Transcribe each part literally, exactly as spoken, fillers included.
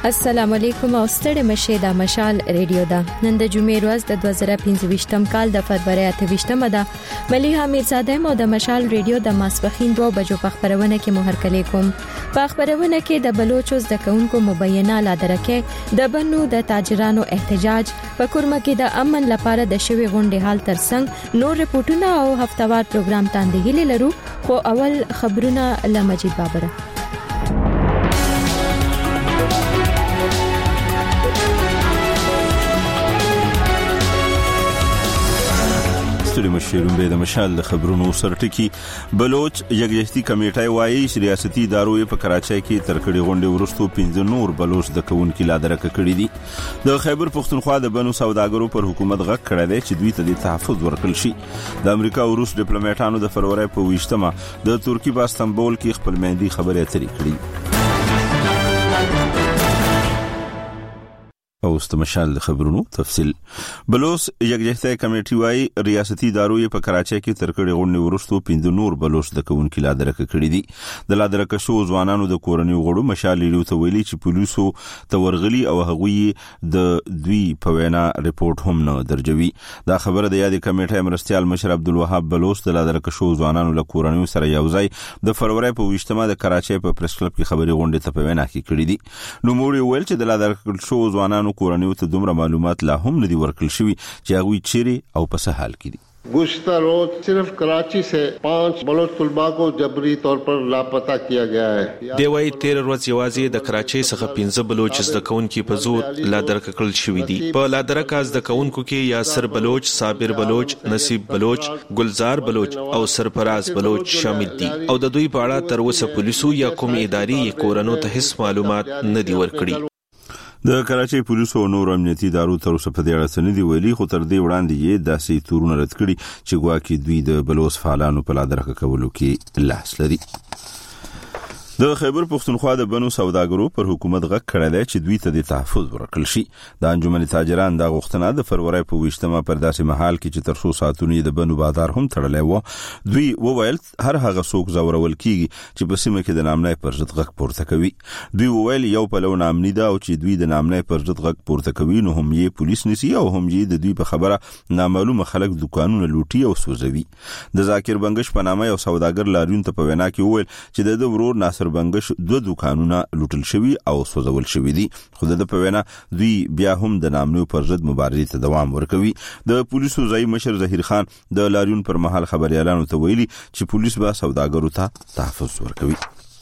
السلام علیکم او ستړي مشه د مشال ریډیو دا نن د جمعې ورځ د دوه زره پنځه کال د فروری اته ویشتمه ده. مليحه میرزاده مو د مشال ریډیو د ماسپخین دوه بجو په خبرونه کې مهر کلی کوم. په خبرونه کې د بلوچستان د کونکو مبینه لا درکه د بنو د تاجرانو احتجاج په کورمه کې د امن لپاره د شوی غونډې حال ترڅنګ نور رپورټونه او هفتوار پروګرام تاندې هلي لرو. خو اول خبرونه له مجید بابره. ستړي مشرون به د مشال د خبرونو سرټکی بلوچ یګیشتي کمیټه وايي چې ریاستي ادارو په کراچۍ کې ترکړې غونډې ورستو پنځه نور بلوچ د کونکو لا درکه کړې دي. د خیبر پښتونخوا د بنو سوداګرو پر حکومت غږ کړی دی چې دوی ته د تحفظ ورکړل شي. د امریکا او روس ډیپلوماټانو د فروری په ویشتمه د ترکی په استانبول کې خپل مهندي خبرې اترې کړې. او استمشال د خبرونو تفصیل. بلوچ یګجهته کمیټه وايي ریاستي ادارو په کراچۍ کې ترکړې غونډې ورستو پنځه نور بلوچ د کونکو لا درکه کړې دي. د لا درکه شو ځوانانو د کورنۍ غړو مشال لیدو ته ویلي چې پولیسو تورغلي او هغوی د دوی په وینا ریپورت هم نه درجوي. دا خبره د یادې کمیټې مرستيال مشر عبدالوهاب بلوچ د لا درکه شو ځوانانو له کورنۍ سره یوځای د فروری په ویشتمه د کراچۍ په پریس کلب کې خبري غونډې ته په وینا کې کړې دي. نو موري ویل چې د لا درکه شو ځوانانو کورنۍ ته دومره معلومات لا هم ندي ورکړل شوی چې هغه چیرې او په څه حال کې دي. गुज़श्ता रोज सिर्फ कराची से पांच बलोच तुलबा को जबरी तौर पर लापता किया गया है. دیوای تیر ورځ یوازې د کراچۍ څخه پنځه بلوچ زده کوونکي په زور لا درکه کړل شوی دي. په لا درکه زده کوونکو کې یاسر بلوچ، صابر بلوچ، نصیب بلوچ، گلزار بلوچ او سرفراز بلوچ شامل دي او د دوی په اړه تر اوسه پولیسو یا کوم اداري کورونو ته هیڅ معلومات نه دي ورکړي. د کراچۍ پولیسو او نور امنیتي ادارو تر اوسه په دې اړه څه نه دي ویلي، خو تر دې وړاندې یې داسې تورونه رد کړي چې ګواکې دوی د بلوچ فعالانو په لا درکه کولو کې لاس لري. د خیبر پښتونخوا د بنو سوداګرو پر حکومت غږ کړی دی چې دوی ته د تحفظ ورکړل شي. د انجمن تاجران د غوښتنه د فروری په ویشتمه پر داسې مهال کې چې تر څو ساعتونو د بنو بازار هم تړلی و. دوی وویل هر هغه څوک زورول کیږي چې په سیمه کې د نامنۍ پر ضد غږ پورته کوي. دوی وویل یو پلو نامنۍ ده او چې دوی د نامنۍ پر ضد غږ پورته کوي نو هم یې پولیس نیسي او هم یې د دوی په خبره نامعلومه خلک دکانونه لوټي او سوځوي. د ذاکر بنگش په نامه یو سوداګر لاریون ته په وینا کې وویل چې د ورور ناصر بنگش دو دکانونه لوټل شوی او سوځول شوی دي. خو د په وینا دوی بیا هم د نامنو پر ضد مبارزې ته دوام ورکوي. د پولیسو ځای مشر ظهیر خان د لاریون پر مهال خبريالانو ته ویلي چې پولیس به سوداګرو ته تحفظ ورکوي.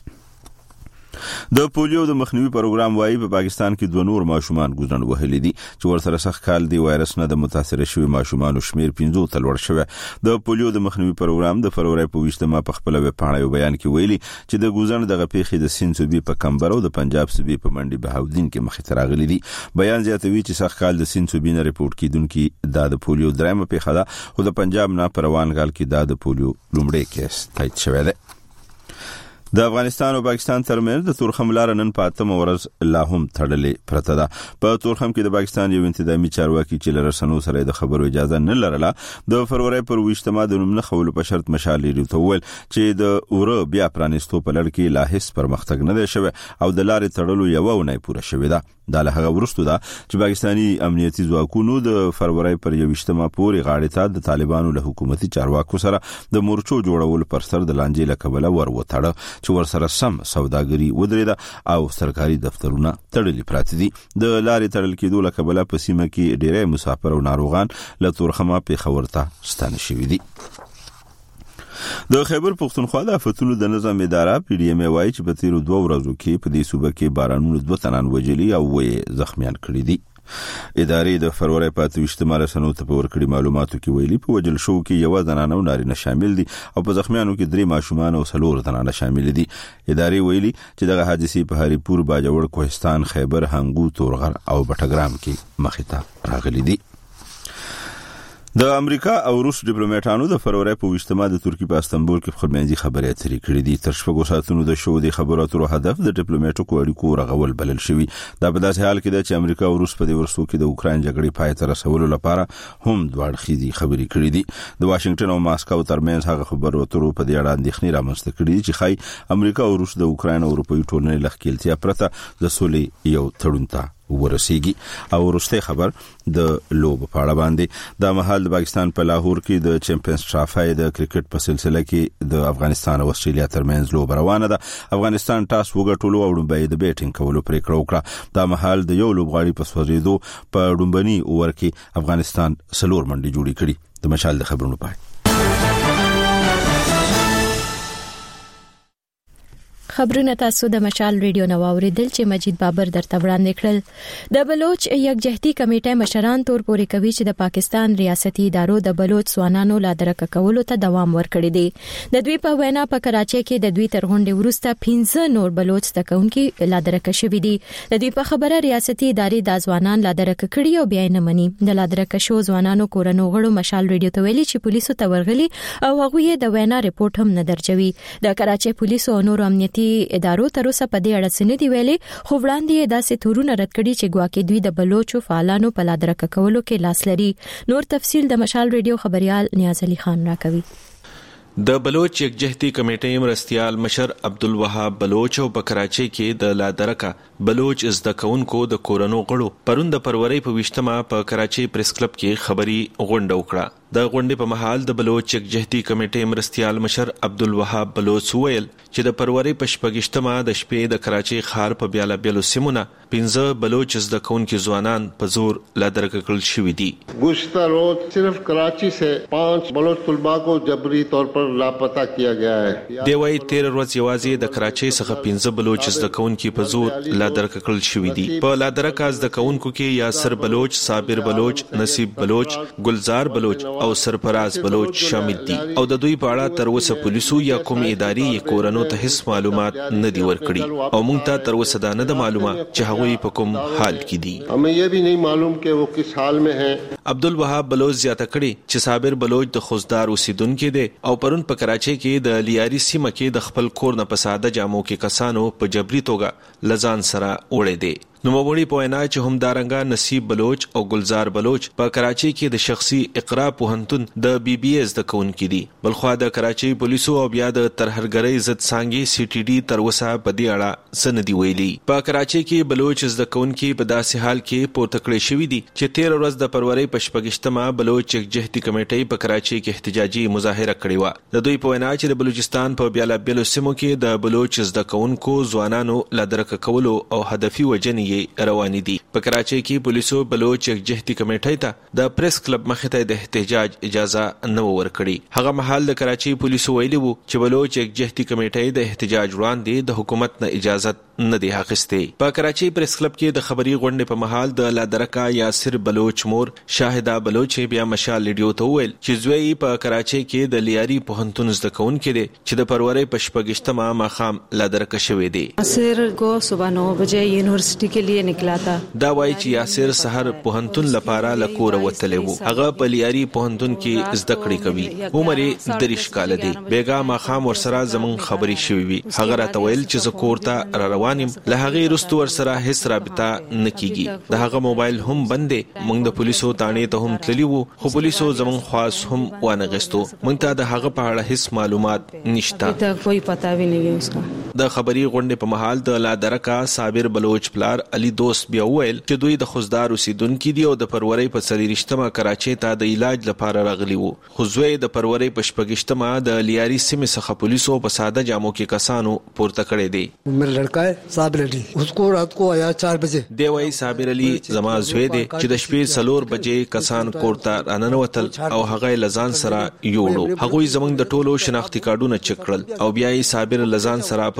د پولیو د مخنیوي پروګرام وايي په پاکستان کې دوه نور ماشومان ګوزن وهلي دي چې ورسره سخت کال دی وایرس نه د متاثر شوی ماشومان شمیر پنځو ته لوړ شوی. د پولیو د مخنیوي پروګرام د فروری په ویشتمه په خپل ویب پاڼه یو بیان کې ویلي چې د ګوزن دغه پیښې د سین صوبې په کمبر او د پنجاب صوبې په منډي بهاودین کې مخې ته راغلي دي. بیان زیاتوي چې سخت کال د سین صوبې نه ریپورت کیدونکو د پولیو درېمه پیښه ده خو د پنجاب نه په روان کال کې د پولیو لومړی کیس تایید شوی دی. د افغانستان او پاکستان ترمنځ د تورخم لار نن په اتمه ورځ لا هم تړلې پرته ده. په تورخم کې د پاکستان یو انتظامی چارواکي چې لرسنو سره د خبرو اجازه نه لرله د فروری پر ویشتمه د نوم نه خولو په شرط مشال لري ته ویل چې د اوره بیا پرانستو په لړ کې لا هیڅ پرمختګ نه دی شوی او د لارې تړلو یو ونه پوره شوی ده. دا له هغه ورستو ده چې پاکستاني امنیتي ځواکونو د فروری پر یوشتمه پورې غاړې ته د طالبانو له حکومتي چارواکو سره د مورچو جوړول پر سر د لانجې لکبله ور وتاړه چې ورسره سم سوداګري ودرېده او سرکاري دفترونه تړلي پراته دي. د لارې تړل کېدو لکبله په سیمه کې ډېری مسافر او ناروغان له تورخمه پیښور ته ستانه شوي دي. د خیبر پښتونخوا د آفتونو د نظام اداره پی ډی ایم وايي چې په تیرو دوه ورځو کې په دې صوبه کې بارانونو دوه تنان وجلي او وې زخمیان کړي دي. ادارې د فروری په ویشتمه رسنو ته په ورکړي معلوماتو کې ویلي په وجل شو کې یو زنانه او نارینه شامل دي او په زخمیانو کې درې ماشومان او څلور زنانه شامل دي. ادارې ویلي چې دغه حادثې په هری پور، باجوړ، کوهستان، خیبر، هنګو، تورغر او بټګرام کې مخې ته راغلي دي. د امریکا او روس ډیپلوماټانو د فروری په وشتما د ترکی په استانبول کې خپلمنځي خبرې اترې کړې دي. تر شپږو ساعتونو د شو د خبرو اترو هدف د ډیپلوماټیکو اړیکو رغول بلل شوی. دا په داسې حال کې ده چې امریکا او روس په دې ورسو کې د اوکرين جګړې پای ته رسولو لپاره هم دوه اړخیزې خبرې کړې دي. د واشنگټن او ماسکو ترمنځ هغه خبرو اترو په دې اړه اندېښنې رامنځته کړې چې خای امریکا او روس د اوکرين او اروپایي ټولنې لخکېلتیا پرته د سولې یو تړون ته ورسیږي. او وروسته خبر د لوب په اړه باندې د مهال د پاکستان په لاهور کې د چمپیونز ټرافي د کرکټ په سلسله کې د افغانستان او استرالیا ترمنځ لوب روانه ده. افغانستان ټاس وګټلو او ډومبۍ د بیټینګ کولو پریکړه وکړه. د مهال د یو لوبغاړي په سوځېدو په ډومبني اوور کې افغانستان سلور منډي جوړې کړي. د مشال د خبرونو پای خبرونه تاسو د مشال ریډیو نو اوریدل چې مجید بابر درته وړاندې کړل. د بلوچ یکجهتي کمیټې مشران تور پورې کوي چې د پاکستان ریاستي ادارو د بلوچ ځوانانو لا درک کولو ته دوام ورکړي دي. د دوی په وینا په کراچۍ کې د دوی تر غونډې وروسته پنځه نور بلوچ تکونکي لا درک شوي دي. د دوی په خبره ریاستي ادارې د ځوانان لا درک کړي او بیا نه مني. د لا درک شو ځوانانو کورنو غړو مشال ریډیو ته ویلي چې پولیسو ته ورغلي او هغه د وینا رپورت هم نه درجوي. د کراچۍ پولیسو او نور امنیتي ادارو تر اوسه په دې اړه څه نه دی ویلي، خو وړاندې داسې تورونه رد کړي چې ګواکې دوی د بلوچو فعالانو په لادرکه کولو کې لاس لري. نور تفصیل د مشال ریډیو خبريال نیاز علي خان راکوي. د بلوچ یکجهتي کمیټې مرستيال مشر عبدالوهاب بلوچ او په کراچۍ کې د لادرکه بلوچ زده کوونکو د کورونو غړو پرون د فروری په وشتما په کراچۍ پریس کلب کې خبري غونډه وکړه. د غونډې په محل د بلوچ یکجهتي کمیټې مرستيال مشر عبدالوهاب بلوچ ویل چې د فروری په شپږشتمه د شپې د کراچۍ ښار په بیاله بیلو سیمونه پنځه بلوچ زده کوونکي ځوانان په زور لادرکه کړل شوي دي. گزشتہ روز صرف کراچی سے پانچ بلوچ طلباء کو جبری طور پر لاپتہ کیا گیا ہے. دی وايي تیر ورځ یوازې د کراچۍ څخه پنځه بلوچ زده کوونکي په زور لادرکه کړل شوي دي. په لادرکه زده کوونکو کې یاسر بلوچ، صابر بلوچ، نصیب بلوچ، گلزار بلوچ او سرفراز بلوچ شامل دي او د دوی په اړه تر اوسه پولیسو یا کوم ادارې یې کورونو ته هیڅ معلومات نه دی ورکړي او موږ ته تر اوسه دا نه ده معلومه چې هغوی په کوم حال کې دي. हमें ये भी नहीं मालूम कि वो किस हाल में हैं. عبدالوهاب بلوچ زیاته کړي چې صابر بلوچ د خوزدار اوسیدونکو دی او پرون په کراچۍ کې د لیاري سیمه کې د خپل کور نه په ساده جامو کې کسانو په جبري توګه لزان سره وړي دي. نوموړي په وینا چې همدارنګه نصیب بلوچ او گلزار بلوچ په کراچۍ کې د شخصي اقرا پوهنتون د بی بی ایس د کونکي دي. بلخوا د کراچۍ پولیسو او بیا د ترهرګرۍ ضد څانګې سی ټي ډي تر اوسه په دې اړه څه نه دی ویلي. په کراچۍ کې بلوچ زده کوونکي په داسې حال کې پورته کړی شوي دي چې تیر ورځ د فروری په شپږشتمه بلوچ یکجهتي کمیټې په کراچۍ کې احتجاجي مظاهره کړې وه. د دوی په وینا چې د بلوچستان په بیاله بیلو سیمو کې د بلوچ زده کوونکو ځوانانو لادرکه کولو او هدفي وجنې رواني دي. په کراچۍ کې پولیسو بلوچ یکجهتي کمیټې ته د پریس کلب مخې ته د احتجاج اجازه نه ورکړي. هغه مهال د کراچۍ پولیسو ویلي وو چې بلوچ یکجهتي کمیټې د احتجاج وړاندې د حکومت نه اجازه نه دی اخیستې. په کراچۍ پریس کلب کې د خبري غونډې په محل د لادرکا یاسر بلوچ مور شاهدا بلوچ بیا مشال ریډیو ته ویل چې زوی په کراچۍ کې د لیاري پوهنتون زده کوونکي دي چې د فروری په شپږشتمه ماښام لادرکه شوی دی. یاسر کو صبح نو بجے یونیورسيټي کې لیے نکلا تا. دا وایي چې یاسر سحر پوهنتون لپاره لکور وتلی وو. هغه په لیاري پوهنتون کې زده کړې کوي. عمر یې دریش کال دی. بیګا ماښام ورسره زمون خبري شوې وي. هغه راته ویل چې زه کور ته را روانم. له هغه وروسته ورسره هیڅ رابطه نه کیږي. د هغه موبایل هم بند دی. موږ د پولیسو تانې ته هم تللی وو خو پولیسو زمون خاص هم وانه غستو. موږ ته د هغه په اړه هیڅ معلومات نشته. ته کوئی پتا وی نه وي. د خبري غونډې په محل د لادرکا صابر بلوچ پلار علي دوست بیا ویل چې دوی د خوزدار اوسیدونکو دي او د فروری په څلورشتمه کراچۍ ته د علاج لپاره راغلي وو. خو زوی د فروری په شپږشتمه د لیاري سیمې څخه پولیسو په ساده جامو کې کسانو پورته کړی دی. میرا لڑکا ہے صابر علی، اس کو رات کو آیا چار بجے. دی وايي صابر علي زما زوی دی چې د شپې څلور بجې کسان کور ته راننوتل او هغه لزان سره یوړو. هغوی زمونږ د ټولو شناختی کارډونه چک کړل او بیا یې صابر لزان سره په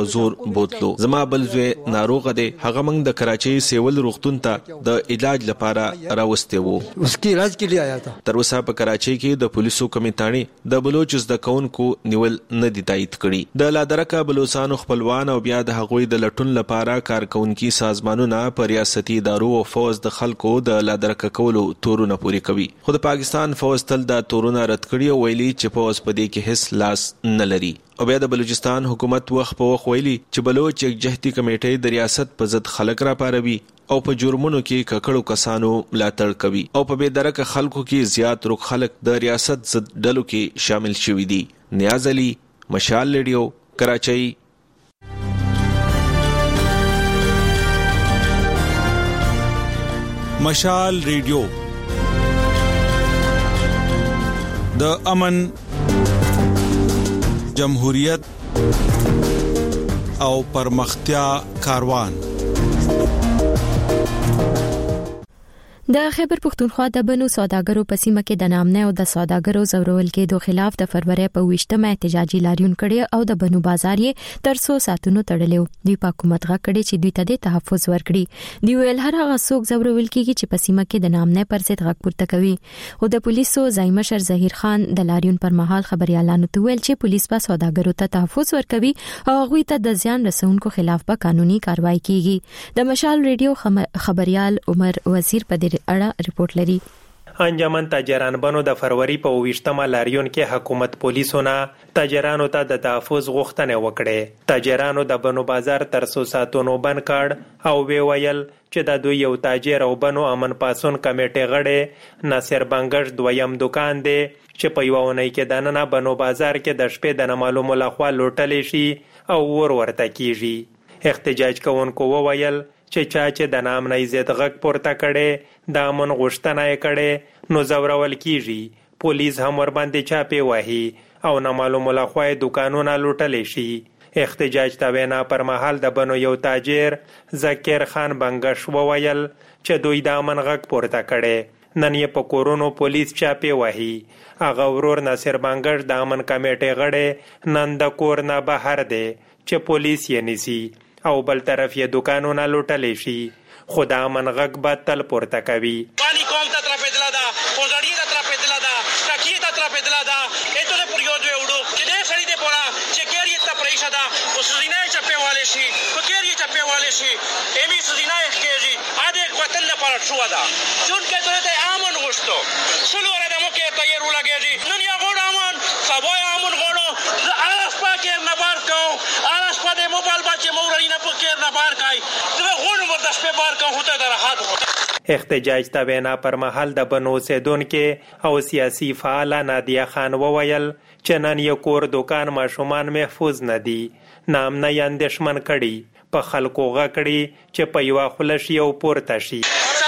په زور بوتلو. زما بل زوی ناروغ دی، هغه موږ د کراچۍ سیول روغتون ته د علاج لپاره راوستي وو. उसके इलाज के लिए आया था. تر اوسه په کراچۍ کې د پولیسو کمیټانی د بلوچ زده کوونکو نیول نه دي تایید کړي. د لادرکه بلوچستان خپلوان او بیا د هغوی د لټون لپاره کارکونکي سازمانونه په ریاستي ادارو او فوز د خلکو د لادرکه کولو تورونه پوری کوي. خو د پاکستان فوز تل د تورونه رد کړي او ویلي چې فوز په دې کې هیڅ لاس نه لري. او بیا د بلوچستان حکومت وخت په وخت ویلي چې بلوچ یک جهتي کمیټې د ریاست په ضد خلک را پاروي او په جرمونو کې ککړو کسانو ملاتړ کوي او په بې درکه خلکو کې زیات روک خلک د ریاست ضد ډلو کې شامل شوي دي. نیاز علي، مشال ریډیو، کراچۍ. مشال ریډیو د امن، جمهوریت او پرمختیا کاروان. د خیبر پختونخوا د بنو سوداګرو په سیمه کې د نامنه او د سوداګرو زورول کېدو خلاف د فروری په ویشتمه احتجاجي لاریون کړي او د بنو بازار یې تر څو ساتونو تړلیو. دوی په حکومت غا کړي چې دوی ته د تحفظ ورکړي. دی ویل هر هغه څوک زورول کېږي چې په سیمه کې د نامنه پر ضد غږ پورته کوي. او د پولیسو ځای مشر ظهیر خان د لاریون پر مهال خبريالانو ته ویل چې پولیس به سوداګرو ته تحفظ ورکوي او هغه ته د ځان رسونکو خلاف به قانوني کاروایی کیږي. د مشال ریډیو خبريال عمر وزیر په اړه ریپورت لري. انجمن تاجران بنو د فروری په ویشتمه لاریون کې حکومت پولیسونه تاجرانو ته د تحفظ غوښتنه وکړه. تاجرانو د بنو بازار تر څو ساتونو بند کړ او وی ویل چې د دوی یو تاجر او بنو امن پاسون کمیټه غړي ناصر بنگش دویم دکان دی چې په یو ونی کې د نن بنو بازار کې د شپې د نامعلومو لخوا لوټل شي او ور ورته کیږي. احتجاج کوونکو وویل چې چا چې د نام نه عزت غږ پورته کړي د امن غوښتنه یې کړي نو زورول کیږي. پولیس هم ور باندې چاپې وهي او نامعلومو لخوا دکانونه لوټلی شي. احتجاج ته وینا پر مهال د بنو یو تاجر ذکر خان بنگش وویل چې دوی د امن غږ پورته کړي. نن یې په کورونو پولیس چاپې وهي. هغه ورور ناصر بنگش د امن کمیټې غړی نن د کور نه بهر دی چې پولیس یې نیسي او بل طرف یې دکانونه لوټلی شي. خو د امن غږ به تل پورته کوي. پانی قوم ته ترپېدله ده، خوځړي ته ترپېدله ده، ټکي ته ترپېدله ده. ایتو د پر یو دوی وړو چې دې سړي دې پوره چې کېر یې ته پریښه ده خو سزینه یې چپې والی شي په کېر یې چپې والی شي ایمې سزینه یې ښکېږي ا دې وطن لپاره شوه ده چونکې دوی ته یې امن غوښتو شل وره د موقع ته یې ولګېږي نن یې غواړو امن سبا یې امن غواړو زه هره شپه کېر نه بار کوم هره شپه د موبایل بچې مورني نه په کېر نه بار کوي زه غواړم ورته شپې بار کوم خو ته د راحت احتجاج ته وینا پر مهال د بنو اوسیدونکو او سیاسي فعال نادیه خان وویل چې نن یې کور دکان ماشومان محفوظ نه دي. نام نه یې اندېښمن کړي په خلکو غږ کړي چې په یوه خوله شي او پورته شي.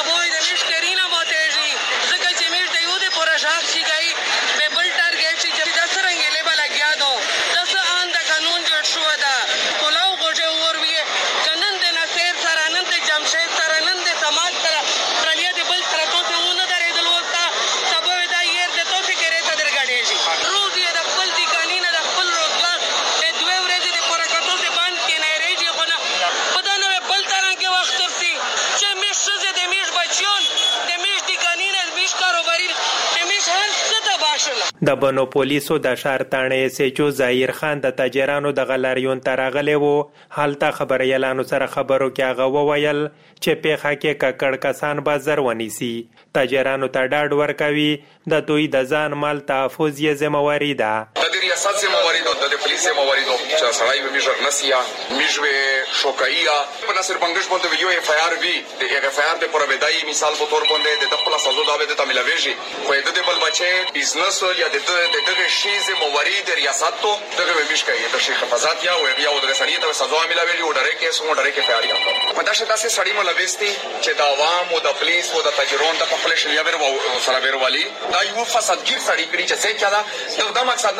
د بنو پولیسو د شهر تانه سېچو ظاهر خان د تاجرانو د غلاریون تراغلی وو. حالته خبريالانو سره خبرو کې هغه وویل چې پیخه کې ککړ کسان به زر ونیسي. تاجرانو ته ډاډ ورکوي د دوی د ځان مال تحفظ یې ذمہواری ده. د ریاست ذمہواری ده د پولیس ذمہواری ده چې سړی به میژر نسیا میژوي شوکایا په نصر بنگش باندې یو اف آی آر وی د اف آی آر د پر بدای مثال په تور باندې د خپل سازو دا به د تملويږي خو د بل بچي بزنس یا د دغه شی ذمہواری د ریاست ته دغه ویش کوي د شیخ حفاظت یا او بیا د سړی ته سزا ملوي او ډره کې سمو ډره کې پیاریا په داسې داسې سړی ملويستي چې د عوام او د پولیس او د تجربون د خپل شریعه ور سره ورولي دا یو فسادګر سړی کړي چې څه کړه دا د مقصد نه دا چې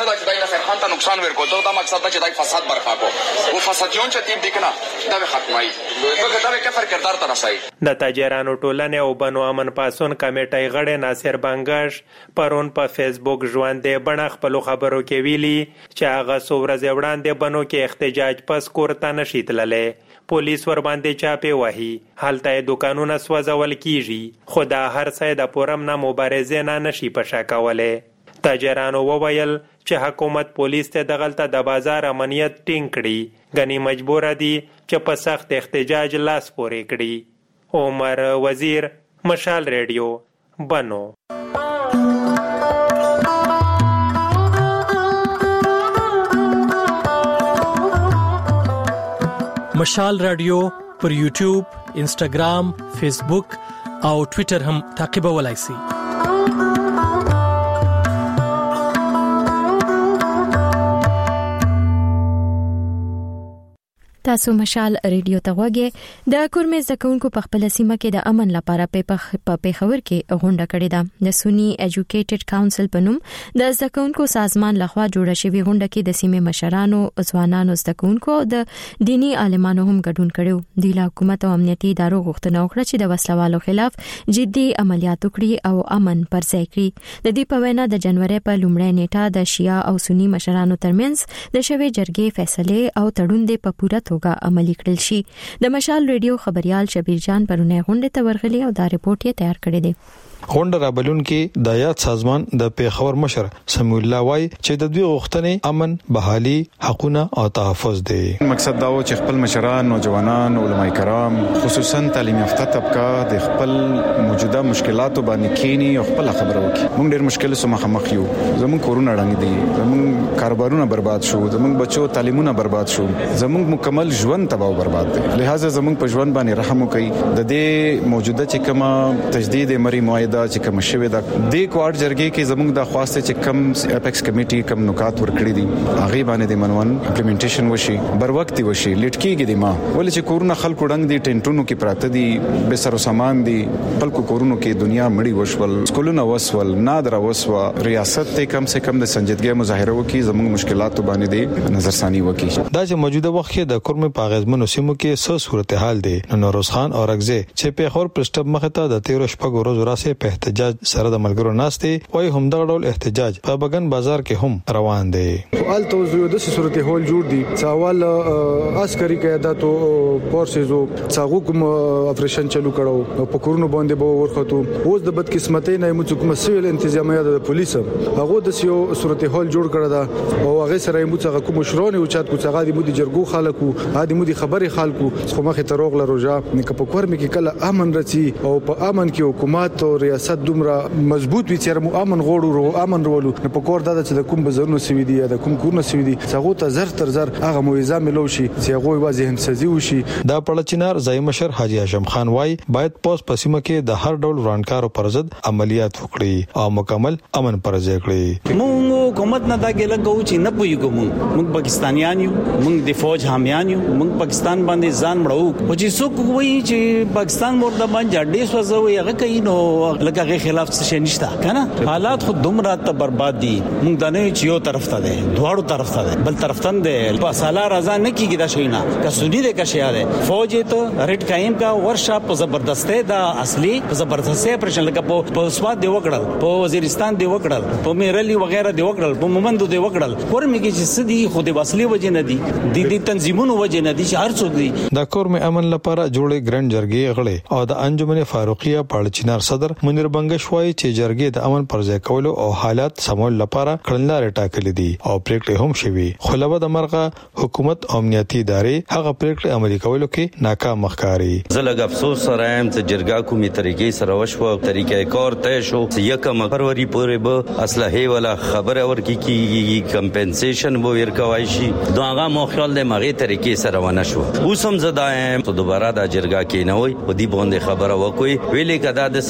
نصر خان ته نقصان ورکو دا مقصد دا چې دای فساد برخا کو او فسادیون چې تیم دکنه دا به ختمای دغه دا کفر کردار ته رسای. د تاجرانو ټولنې او بنو امن پاسون کمیټې غړي ناصر بنگش پرون په فیسبوک ژوندې بڼه خپل خبرو کې ویلي چې هغه څو ورځې وړاندې بنو کې احتجاج پس کورته نشي تللی. پولیس ور باندې چاپې وهي، هلته دوکانونه سوځول کیږي، خو دا هر څه د پورم نه مبارزې نه نشي پشا کولی. تاجرانو وویل چې حکومت پولیس ته دغلته د بازار امنیت ټینګ کړي، غني مجبور دي چې په سخت احتجاج لاس پورې کړي. عمر وزیر، مشال ریډیو، بنو. مشال رادیو پر یوټیوب، انسټاګرام، فیسبوک او ټوئیټر هم تعقیبولای شئ. تاسو مشال ریډیو ته وګورئ. د کورمه زکونکو په خپل سیمه کې د امن لپاره په پیښور کې غونډه کړې ده. د سونی ایجوکیټډ کونسل په نوم د زکونکو سازمان لخوا جوړه شوې غونډه کې د سیمه مشرانو، ځوانانو، زکونکو او د دینی عالمانو هم ګډون کړو. د حکومت او امنیتي ادارو غوښتنه وکړه چې د وسلوالو خلاف جدي عملیات وکړي او امن پر ځای کړي. د دې په وینا د جنوري په لومړۍ نیټه د شیا او سنی مشرانو ترمنځ د شوې جرګې فیصله او تړون د په پوره عملی کړل شي. د مشال ریډیو خبريال شبیر جان پرونه غونډه ته ورغلی او دا رپورت یې تیار کړی دی. غونډه رابلون کې د یاد سازمان د پیښور مشر سمیع الله وای چې د دوی غوښتنې امن، بحالي، حقوقونه او تحفظ دي. مقصد دا و چې خپل مشران، نوجوانان، علماء کرام، خصوصا تعلیم یافته طبقه د خپل موجوده مشکلاتو باندې کینی او خپل خبرو وکړي. موږ ډېر مشکل سره مخامخ یو. زموږ کورونه ړنګ دي، زموږ کاروبارونه برباد شو، زموږ بچو تعلیمونه برباد شو، زموږ مکمل ژوند تباہ او برباد دي. لہذا زموږ په ژوند باندې رحم وکړي. د دې موجوده چې کومه تجدید مری معاهده چې کوم شوی دا د کوارډ جرګې کې زموږ د خواسته چې کم اپیکس کمیټي کم نکات ورکړي دي هغه باندې د منون امپلیمنټیشن وشي، بر وخت وشي، لټکیږي د ما ولې چې کورونه خلکو ډنګ دي، ټینټونو کې پراته دي، به سر سامان دي، خلکو کورونو کې دنیا مړی وشول، سکولونه وسول، نادر وسوا. ریاست ته کم سے کم د سنجیدګۍ مظاهره وکړي، زموږ مشکلات باندې د نظرثانی وکړي. دا چې موجوده وخت کې د کورمه پاغزمنو سیمو کې څه صورتحال دي. نوروز خان اورغزه چې په خور پرسټب مخه ته د تیر شپږ ورځې راسه په احتجاج سره د ملګرو ناشته وای هم دغه ډول احتجاج په بغن بازار کې هم روان دي. الته زو د صورتحال جوړ دي. څاول عسکري قیادت او فورسزو څاغو کوم اپریشن چلو کړو په کورونو باندې به ورخته. اوس د بدقسمتۍ نه موږ کوم سیول انتظامیه د پولیسو هغه د سیو صورتحال جوړ کړی دا او هغه سره موږ څنګه کوم شرونه او چات کو څنګه د مودي جرګو خلکو عادي مودي خبري خلکو خو مخه تروغ لروجا نه په کورم کې کله امن رچی او په امن کې حکومت او ریاست دومره مضبوط وي چې مو امن غوړو امن ورولو نه په کور دا چې د کوم بزرنو سوي دي یا د کوم کورنو سوي دي څنګه ته زر تر زر هغه موعظه ملو شي چې هغه واځي هنسازي وشي. دا پړچینار ځای مشر حاجی هاشم خان وای باید پوس پسیمه کې د هر ډول ورانکارو پر ضد عملیات وکړي او مکمل امن پر ځای کړي. موږ حکومت نه دا ګل کوو چې نه پویګو موږ پاکستانیان یو، موږ د فوج حامیان یو، موږ پاکستان باندې ځان مړو او چې څوک وایي چې پاکستان مرده باندې ډېر سوځوي هغه کوي نو لکه خلاف څه نشته کنه. حالات خود دومره ته برباد دي. موږ د نه یو طرف ته دي، دواړو طرف ته دي، بل طرف ته دي. په سالا رضا نه کیږي دا شي نه که سنی دې کا شي ده فوج ته ریټ قائم کا ورشا په زبردسته دا اصلي په زبردسته پرشن لکه په سواد دی وکړل، په وزیرستان دی وکړل، په میرلی وغیرہ دی وکړل، په مومندو دی وکړل. کورمه کې چې سدي خو د وسلې وجه نه دي، د دې تنظیمونو وجه نه دي چې هر څوک دي. دا کورمه امن لپاره جوړې ګرند جرګې غړي او د انجمن فاروقیه پړچینار صدر منیر بنگش وایي چې جرګې د امن پر ځای کولو او حالات سمول لپاره کړنلارې ټاکلې دي او پریکړې هم شوي. خو لبا د مرغه حکومت او امنیتي ادارې هغه پریکړې عملي کولو کې ناکام مخکاري. زلګ افسوس سره هم چې جرګه کومي طریقې سره وشو، طریقې کار طے شو چې یکم فروری پورې به اسلحه ولا خبره ورکی کی کمپنسیشن وو ورکوي شي. داغه مو خیال د مغه طریقې سره ونه شو. اوس هم زدایم ته دوباره د جرګه کې نه وي او دی باندې خبره وکوي ویلې کدا د سیدا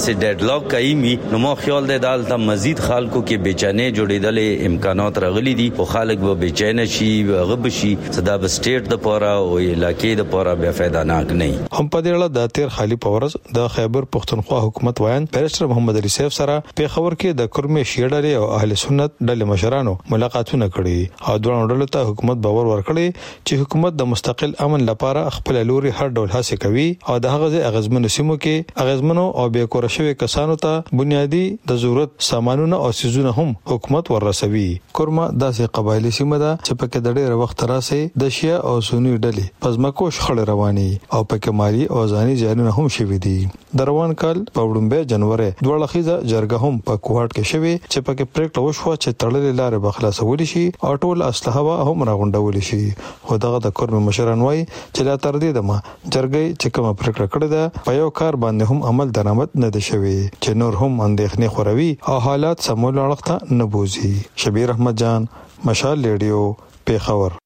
داسې ډیډلاک کوي نو مو خیال دی دالته مزید خلکو کې بیچانه جوړېدل امکانات راغلي دي او خلک به بیچانه شي غب شي صدا به سټیټ د پورا او علاقې د پورا بیا فائدہ ناک نه هم په دې اړه د تیر خالی پورز د خیبر پختونخوا حکومت وایي بیرسټر محمد علي سیف سره په خبر کې د کرمه شیډلې او اهل سنت ډلې مشرانو ملاقاتونه کړي او دوه ډلو ته حکومت باور ورکړي چې حکومت د مستقل امن لپاره خپل لوري هر ډول هڅه کوي او د هغه اغزمن سیمو کې اغزمنو او بې کور شوی کسانو ته بنیادی د ضرورت سامانونه او سيزونه هم حکومت ورسوي. کرمه داسې قبایلی سیمه ده چې پکې د ډېر وخت راځي د شیا او سنی ډلې پزماکو شخړې رواني او پکې مالی او ځاني ځانونه هم شوي دي. د روان کال په وړاندې جنوري دوه لخیزه جرګه هم په کوهټ کې شوي چې پکې پریکړه وشوه چې تړلې لارې بخلاصول شي او ټول اسلحه هم راغونډول شي. خو دغه د کرمه مشران وایي چې لا تر دې دمه جرګې چې کومه پریکړه کړې ده په یو کار باندې هم عمل درآمد نه دي شوی چې نور هم اندېښنې خوروي او حالات سمول اړخته نه بوزي. شبیر احمد جان، مشال ریډیو، پیښور.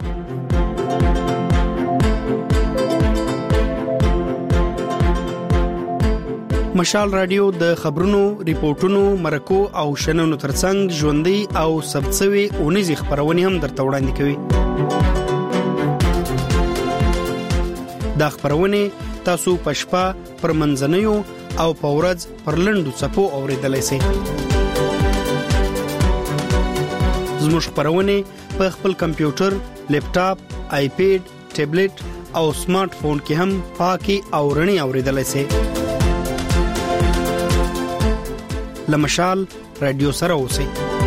مشال رادیو د خبرونو، ریپورتونو، مرکو او شننو ترڅنګ ژوندۍ او سبڅوي اونیزي خبرونه هم درته وړاندې کوي. دا خبرونه تاسو پښپا پر منځنیو او په ورځ پر لندو چپو اوریدلای شئ. زموږ خبرونه په خپل کمپیوټر، لیپټاپ، آیپیډ، ټابلیټ او سمارټ فون کې هم پاکي او رڼي اوریدلای شئ. لمشال رادیو سره اوسئ.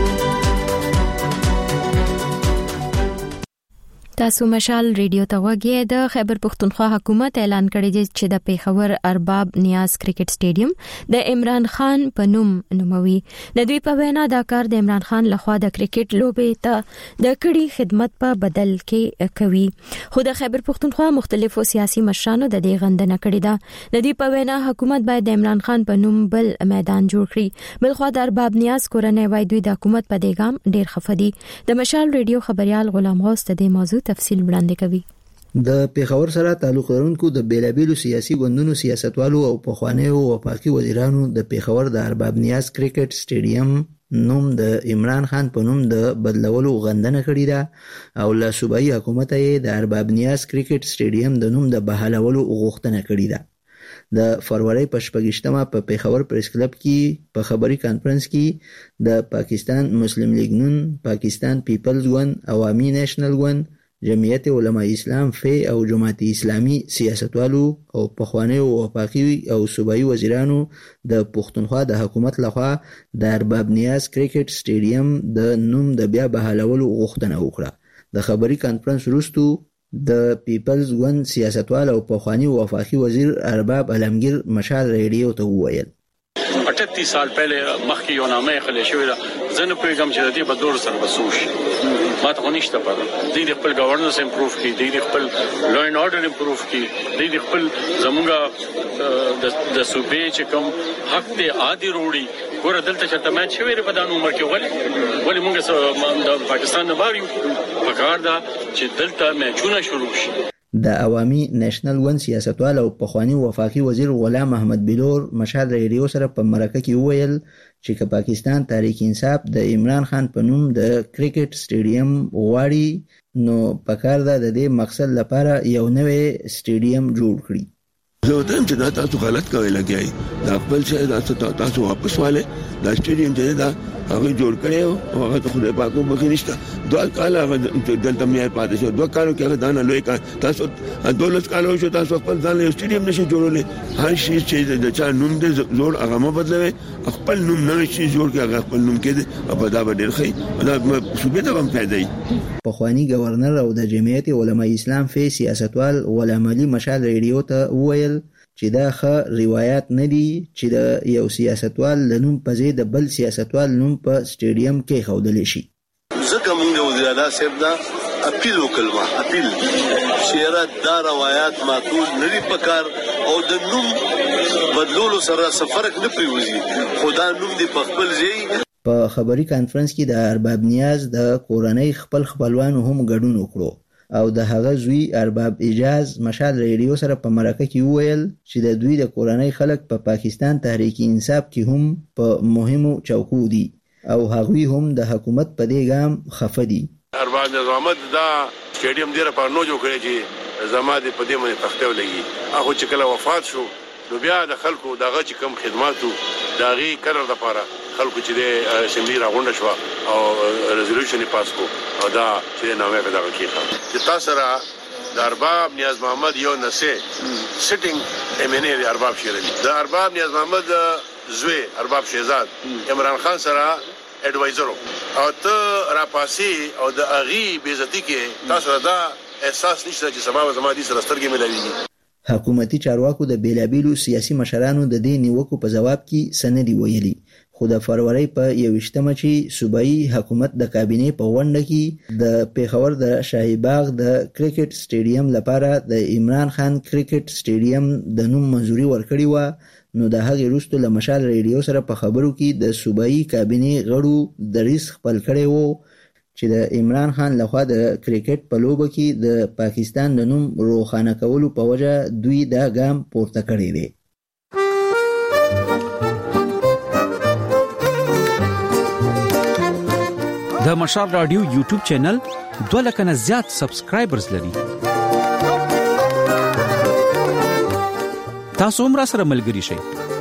تاسو مشال ریډیو ته وګورئ. د خیبر پختونخوا حکومت اعلان کړی دی چې د پیښور ارباب نیاز کرکټ سټیډیم د عمران خان په نوم نوموي. د دوی په وینا دا کار د عمران خان لخوا د کرکټ لوبې ته د کړي خدمت په بدل کې کوي. خو د خیبر پختونخوا مختلفو سیاسي مشرانو د دې غندنه کړې ده. د دوی په وینا حکومت باید د عمران خان په نوم بل میدان جوړ کړي. بلخوا د ارباب نیاز کورنۍ وای دوی د حکومت په دې ګام ډیر خفدي. د مشال ریډیو خبريال غلام غوث د دې موضوع تفصیل وړاندې کوي. د پیښور سره تعلق لرونکو د بیلابیلو سیاسي ګوندونو سیاستوالو او پخوانیو وفاقي وزیرانو د پیښور د ارباب نیاز کرکټ سټیډیم نوم د عمران خان په نوم د بدلولو غندنه کړې ده او له صوبایي حکومت یې د ارباب نیاز کرکټ سټیډیم د نوم د بحالولو غوښتنه کړې ده. د فروری په شپږشتمه په پیښور پریس کلب کې په خبري کانفرنس کې د پاکستان مسلم لیگ نون، پاکستان پیپلز ګوند، عوامي نیشنل ګوند، جمعیت علماء اسلام فی او جماعت اسلامی سیاستوالو او پخوانیو وفاقي او صوبایي وزیرانو د پښتونخوا د حکومت لخوا د ارباب نیاز کرکټ سټیډیم د نوم د بیا بحالولو غوښتنه وکړه. د خبري کانفرنس وروسته د پیپلز ګوند سیاستوال او پخوانی وفاقي وزیر ارباب علمگیر مشال ریډیو ته وویل अठतीस साल पहले मखकी यो नामे खले शोरा जन पेगम چې د دې په دور سره وسوش ما ته نشته پاره د دې خپل گورننس امپروف کی د دې خپل لا اینڈ آرډر امپروف کی د دې خپل زموږه د صوبې چې کوم حق ته عادي روړي ګور دلته چې تمه شوی په دانو عمر کې ولې ولې موږ د پاکستان نه بار یو پکار دا چې دلته میچونه شروع شي. د عوامي نیشنل ګوند سیاستوال او پخوانی وفاقي وزیر غلام احمد بلور مشال ریډیو سره په مرکه کې وویل چې که پاکستان تحریک انصاف د عمران خان په نوم د کرکټ سټیډیم غواړي نو پکار ده د دې مقصد لپاره یو نوې سټیډیم جوړ کړي. زه وایم چې دا تاسو غلط کوي لګیای دا خپل څه دا تاسو واپس والے دا سټیډیم چې دا هغه جوړ کړو او هغه خدای پاک په کې نشته دوه کال هغه دلته مې پاتې شو دوه کالو کې هغه دانه لوی کار تاسو دولت کالو شو تاسو خپل ځان یو سټیډیم نشي جوړولې هر شي چې د چا نوم دې زوړ هغه مو بدلوي خپل نوم نوی شي جوړ کې هغه خپل نوم کې او په دا به ډیر ښه دا صوبې ته هم پیدا وي. پخوانی گورنر او د جمعیت علماء اسلام فی سیاستوال غلام علي مشال ریډیو ته وویل چې دا ښه روایت نه دي چې د یو سیاستوال د نوم په ځای د بل سیاستوال نوم په سټیډیم کې ښودل شي. ځکه موږ د وزیر اعلی صاحب دا اپیل وکړو اپیل چې دا روایت معقول نه دي پکار او د نوم بدلولو سره فرق نه پیوځي خو دا نوم دی په خپل ځای. په خبري کانفرنس کې د ارباب نیاز د کورنۍ خپل خپلوانو هم ګډون وکړو او د هغه زوی ارباب اجاز مشال ریډیو سره په مرکه کې وویل چې د دوی د کورنۍ خلک په پا پاکستان تحریک انصاف کې هم په مهمو چوکو دي او هغوی هم د حکومت په دې ګام خفه دي. ارباب نظامت دا سټیډیم ډیر په نو جوړ کړی چې زماده په دې باندې تختو لګي. هغه چې کله وفات شو نو بیا د خلکو دغه چې کم خدماتو داغي قرار د پاره خلکو چې د اسمبلی راغونډه شو او ریزولوشن پاس کو او دا چې نامه په دغه کې چې تاسو را د ارباب نیاز محمد یو نسه سټینګ ایم ان ای د ارباب شیرنی د ارباب نیاز محمد زوی ارباب شهزاد عمران خان سره اډوایزر او ته را پاسي او د اغي بیزتی کې تاسو دا احساس نشته چې سبا زما دي سره سترګې ملويږي. حکومتي چارواکو د بیلابیلو سیاسي مشرانو د دې نیوکو په جواب کې سندې ویلي، خو د فروری په یوویشتمه چې صوبایي حکومت د کابینې په غونډه کې د پیښور د شاهي باغ د کرکټ سټیډیم لپاره د عمران خان کرکټ سټیډیم د نوم منځوري ورکړی و، نو د هغې وروسته له مشال ریډیو سره په خبرو کې د صوبایي کابینې غړو دریځ خپل کړی و چې د عمران خان لخوا د کرکټ په لوبه کې د پاکستان د نوم روښانه کولو په وجه دوی دا ګام پورته کړی دی. د مشال رادیو یوټیوب چینل دوه لک نه زیات سبسکرایبرز لري. تاسو هم را سره ملګري شئ.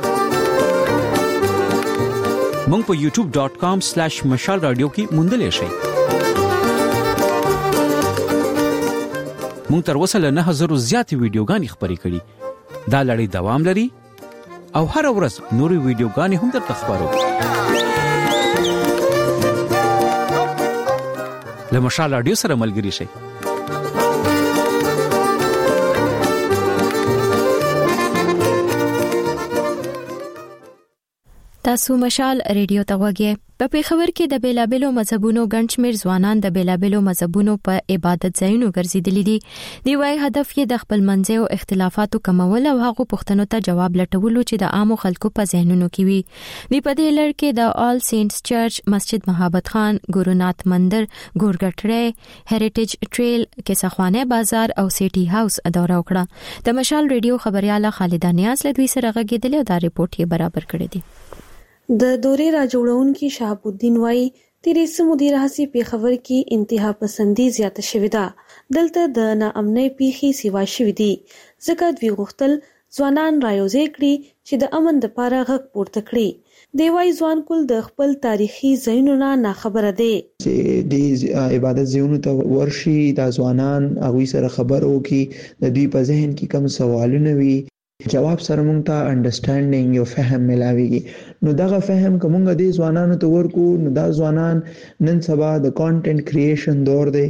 مونږ په یوټیوب ډاٹ کام سلیش مشال رادیو کې موندلی شئ. مونږ تر اوسه له نه هزارو زیاتې ویډیوګانې خپرې کړي. دا لړۍ دوام لري او هر ورځ نورې ویډیوګانې هم درته خپرو. له مشال رادیو سره ملګري شئ. تاسو مشال ریډیو ته وګورئ. په پیښور کې د بیلابلو مذهبونو ګڼشمیر ځوانان د بیلابلو مذهبونو په عبادت ځایونو ګرځېدلي دي. دی وايي هدف یې د خپل منځي او اختلافاتو کمول او هغه پوښتنو ته جواب لټولو چې د عامو خلکو په ذهنونو کې وي. دی په دې لړ کې د آل سینټس چرچ، مسجد محبت خان، ګورونات مندر، ګورګټړې، هریټیج ټریل، کیسخوانه بازار او سیټي هاوس دورہ وکړه. د مشال ریډیو خبرياله خالده نیاز له دوی سره غږیدل او دا ریپورت یې برابر کړی دی. د دورې راجوړونکي شهاب الدین وای تیریس مدیر حسی پیښور کې انتها پسندي زیاته شوې ده. دلته د ناامنۍ پیښې سیوا شوې دي ځکه دوی غوښتل ځوانان رايوځي کړي چې د امن د لپاره غږ پورته کړي. دی وای ځوان کول د خپل تاریخي ځایونو نه خبره دي چې د عبادت ځایونو ته ورشي، د ځوانان هغه سره خبرو کې د دوی په ذهن کې کوم سوالونه وي، جواب سره مونږ ته انډرستانډینګ یو فهم ملاويږي. نو دغه فهم کومګه دي ځوانانو ته ورکو. نو دا ځوانان نن سبا د کانټینټ کریشن دور دی،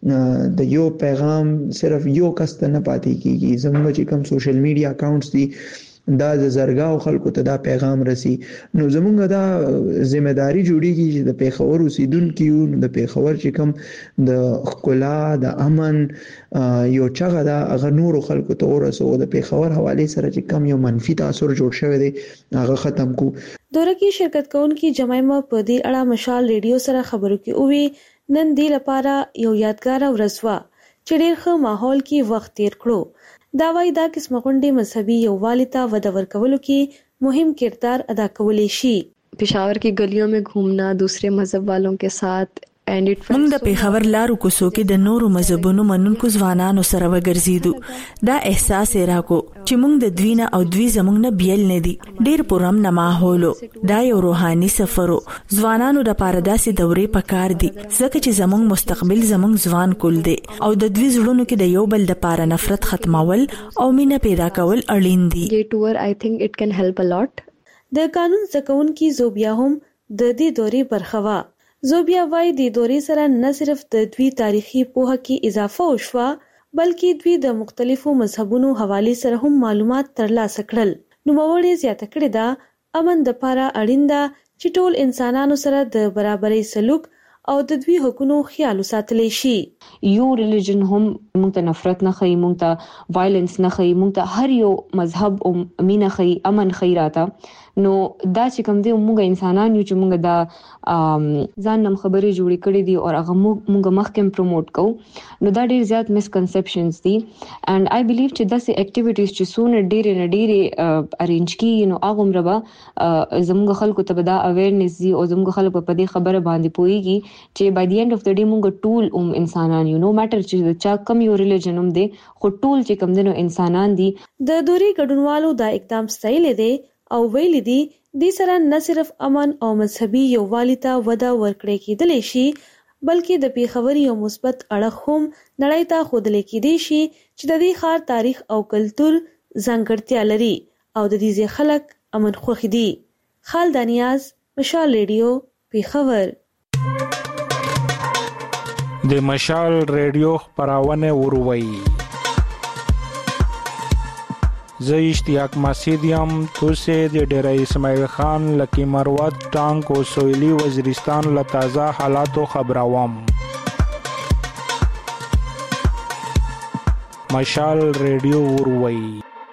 د یو پیغام صرف یو کس ته نه پاتې کیږي. زموږ چې کوم سوشل میډیا اکاونټس دي دا د زرګاو خلکو ته دا پیغام رسي. نو زموږ دا ځمېداري جوړیږي چې د پیښور اوسیدونکو یو د پیښور چې کوم د خلا د امن یو چغه دا هغه نور خلکو ته ورسو د پیښور حواله سره چې کم یو منفي تاثیر جوړ شوی دی هغه ختم کو. دوره کې شرکت کوونکي جمعیمه په دې اړه مشال ریډیو سره خبرو کې او وی نن دی لپاره یو یادګار ورځ و چې ډېر ښه ماحول کې وخت تیر کړو. دا وای دا قسمه غونډې مذهبي یووالي ته وده ورکولو کې مهم کردار ادا کولی شي. पेशावर की गलियों में घूमना, दूसरे मजहब वालों के साथ موږ د پیښور لارو کوڅو کې د نورو مذهبونو منونکو ځوانانو سره وګرځیدو. دا احساس راکو چې موږ د دوی نه او دوی زموږ نه بیل نه دي. ډېر پرامن ماحول، دا یو روحاني سفر. ځوانانو د پاره داسې دورې پکار دي ځکه چې زموږ مستقبل زموږ ځوان کول دي او د دوی زړونو کې د یو بل د پاره نفرت ختمول او مینه پیدا کول اړین دي. یہ ټور آی تھنک اټ کین هیلپ ا لاټ. د قانون زکون کی زوبیا هم د دې دورې برخه وا. زوبیا وای د دورې سره نه صرف د دوی تاریخي پوهه کې اضافه وشوه بلکې دوی د مختلفو مذهبونو حواله سره هم معلومات ترلاسه کړل. نو موري زیاته کړی دا امن د لپاره اړین ده چې ټول انسانانو سره د برابرۍ سلوک او د دوی حقوقو خیال ساتلی شي. یو ریلیجن هم موږ ته نفرت نه خي، موږ ته وایلنس نه خي، موږ ته هر یو مذهب او مینه خي، امن خي راته. نو دا چې کوم دی موږ انسانان یو چې موږ دا ځان نم خبرې جوړې کړې دي او هغه موږ مخکې پروموټ کوو نو دا ډیر زیات مسکنسپشنز دي and I believe چې داسې اکټیویټیز چې سونه ډیر نه ډیر ارینج کی نو هغه مربا زموږ خلکو ته دا اویرنس دي او زموږ خلکو په دې خبره باندې پويږي چې by the end of the day موږ ټول اوم انسانان یو نو ماتر چې چا کم یو ریلیجن هم دي خو ټول چې کم دي نو انسانان دي د دوري ګډونوالو دا اقدام ستایل دي او ویل دي د سره نه صرف امن او مذهبي یووالي ته وده ورکړي کېدلی شي بلکې د پیښور یو مثبت اړخ هم نړۍ ته ښودل کېدی شي چې د دې ښار تاریخ او کلتور ځانګړتیا لري او د دې خلک امن خوښ دي. خالد نیاز، مشال ریډیو، پیښور. د مشال ریډیو خبرونه وروي. زه اشتیاق مسیدیم توسه د ډیری اسماعیل خان لکی مروت ټانک او سویلی وزیرستان له تازه حالاتو خبروم. مشال ریډیو وروي.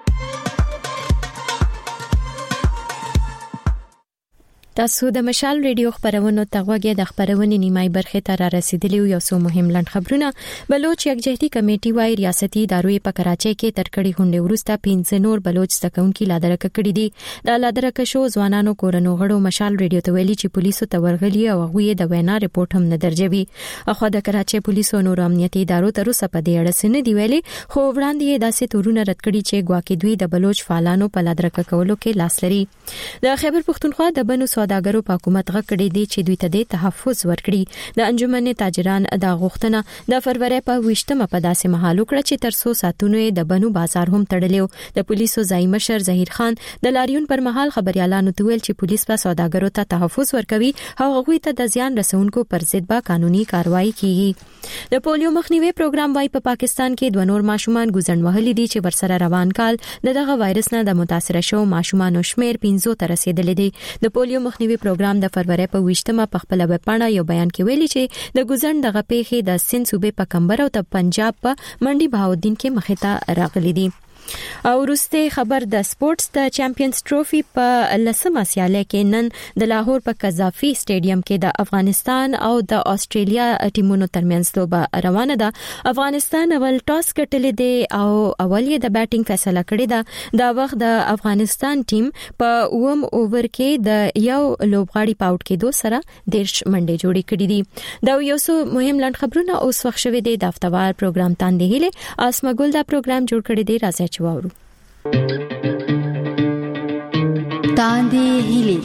تاسو د مشال ریډیو خبرونو تغوګه د خبرونې نیمای برخه ته را رسیدلی یو څو مهم لند خبرونه. بلوچ یکجهتي کمیټي وايي ریاستي ادارې په کراچۍ کې ترکړې هونډې ورسته پنځه نور بلوچ څکونکي لادرک کړي دي. د لادرک شو ځوانانو کورنو غړو مشال ریډیو ته ویلي چې پولیسو ته ورغلي او هغه د وینا رپورت هم نه درجوي. اخو د کراچۍ پولیسو نور امنیتي ادارو تر اوسه په دې اړه سن دی ویلي خو وړاندې داسې تورونه رد کړي چې ګواکې دوی د بلوچ فعالانو په لادرک کولو کې لاس لري. د خیبر پښتونخوا د بنو سوداګرو په حکومت غکړې دي چې دوی ته د تحفظ ورکړي. د انجمن تاجران د غوښتنه د فروری په وشتمه په داسې محل وکړه چې تر څو ساتونو د بنو بازار هم تړلیو. د پولیسو ځای مشر ظهیر خان د لاریون پر مهال خبريالانو ته ویل چې پولیس په سوداګرو ته تحفظ ورکوي او هغوی ته د زیان رسونکو پر ضد به قانوني کاروایی کیږي. د پولیو مخنیوي پروګرام وايي په پا پاکستان کې دوه نور ماشومان ګوزن وهلي دي چې ورسره روان کال دغه وایرس نه د متاثر شو ماشومان شمیر پنځه ته رسیدلی دي. د پولیو مخنیوي پروګرام د فروری په وشتمه په خپل ویب پاڼه یو بیان کې ویلي چې د ګوزن دغه پیښې د سند صوبې په کمبر او د پنجاب په منډي بهاودین کې مخې ته راغلي دي. او روسته خبر د سپورتس د چمپیونز ټروفي په لسمه سیالي کې نن د لاهور په قذافي سټیډیم کې د افغانستان او د استرالیا ټیمونو ترمنځ لوبه روانه ده. افغانستان اول ټاس ګټلې دی او اول یې د بیټینګ فیصله کړې ده. دا وخت د افغانستان ټیم په اوم اوور کې د یو لوبغاړي پاوټ کې دوه سره دیرش منډې جوړې کړې دي. دا یو څو مهم لند خبرونه اوس وخت شوه دي د هفتوار پروګرام تاندې هله اسمګل دا پروګرام جوړ کړی دی. راځي واورو تاندې هیلې.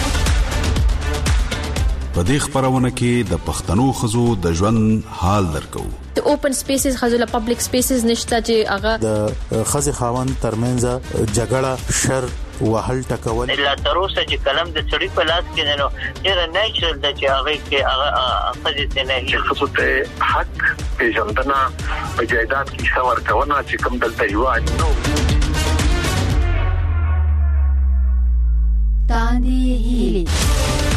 په دې خبرونه کې د پښتنو خزو د ژوند حال درکو. د اوپن سپیسز خزو له پبلک سپیسز نشته چې هغه د خزي خاوند ترمنځ جګړه شر وهل ټکول لا تر اوسه چې کلم د چړې په لاس کې نه ډېر نیچرل د چې هغه کې هغه خزي ته نه هي خصوصي حق پیژندنه په جایداد کې څور کونه چې کوم دلته یو نو تاندې هیلې.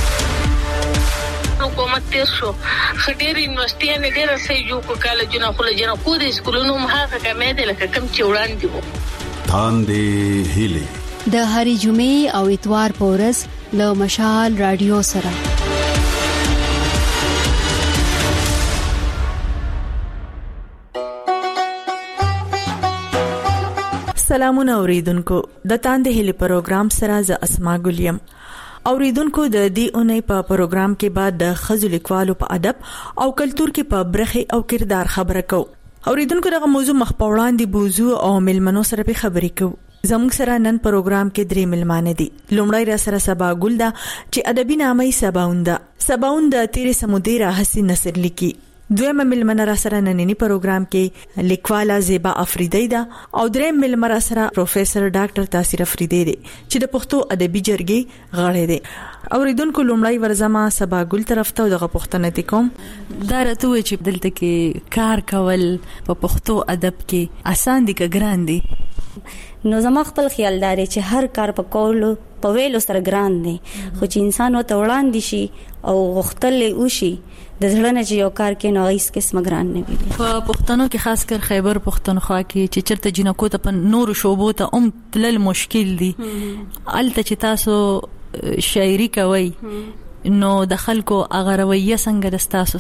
حکومت تیر شو خډیر یونیورسيټي نه ډیر سې جو کو کالجونه خو له جنا کو د سکولونو مهاغه کمې ده لکه کم چې وړاندې وو. تاندې هیلې د هرې جمعې او اتوار په ورځ له مشال رادیو سره. سلامونه اوریدونکو د تاندې هیلې پروګرام سره ز اسما ګلیم. اوریدونکو د دې اونۍ په پروګرام کې بعد د خزو لیکوالو په ادب او کلچر کې په برخه او کردار خبره کو. اوریدونکو دغه موضوع مخ په وړاندې بوزو او ملمنو سره په خبرې کو. زموږ سره نن پروګرام کې درې ملمانه دي. لومړی را سره سبا ګل دا چې ادبي نامه یې سباوند ده. سباوند د تیرې سمودیره حسین نصر لیکي. دویمه ملمنه را سره نننی پروګرام کې لیکواله زیبا افریدی ده او دریم ملمنه را سره پروفیسور ډاکټر تاثیر افریدی دی چې د پښتو ادبي جرګې غړی دی. اوریدونکو لومړی ورزما سبا ګل طرف ته دغه پښتنه ته کوم دا راته چې دلته کې کار کول په پښتو ادب کې آسان دي که ګران دي؟ نو زما خپل خیال داري چې هر کار په کولو په ویلو سره ګران دی خو چې انسان وته وړاندې شي او غختل وشي د ځړنه چې یو کار کې نو هیڅ قسم ګران نه وي. په پښتنو کې خاص کر خیبر پښتونخوا کې چې چرته جنکو ته په نور شوبو ته ام تلل مشکل دي الته چې تاسو شاعري کوي نو د خلکو هغه رویه څنګه د تاسو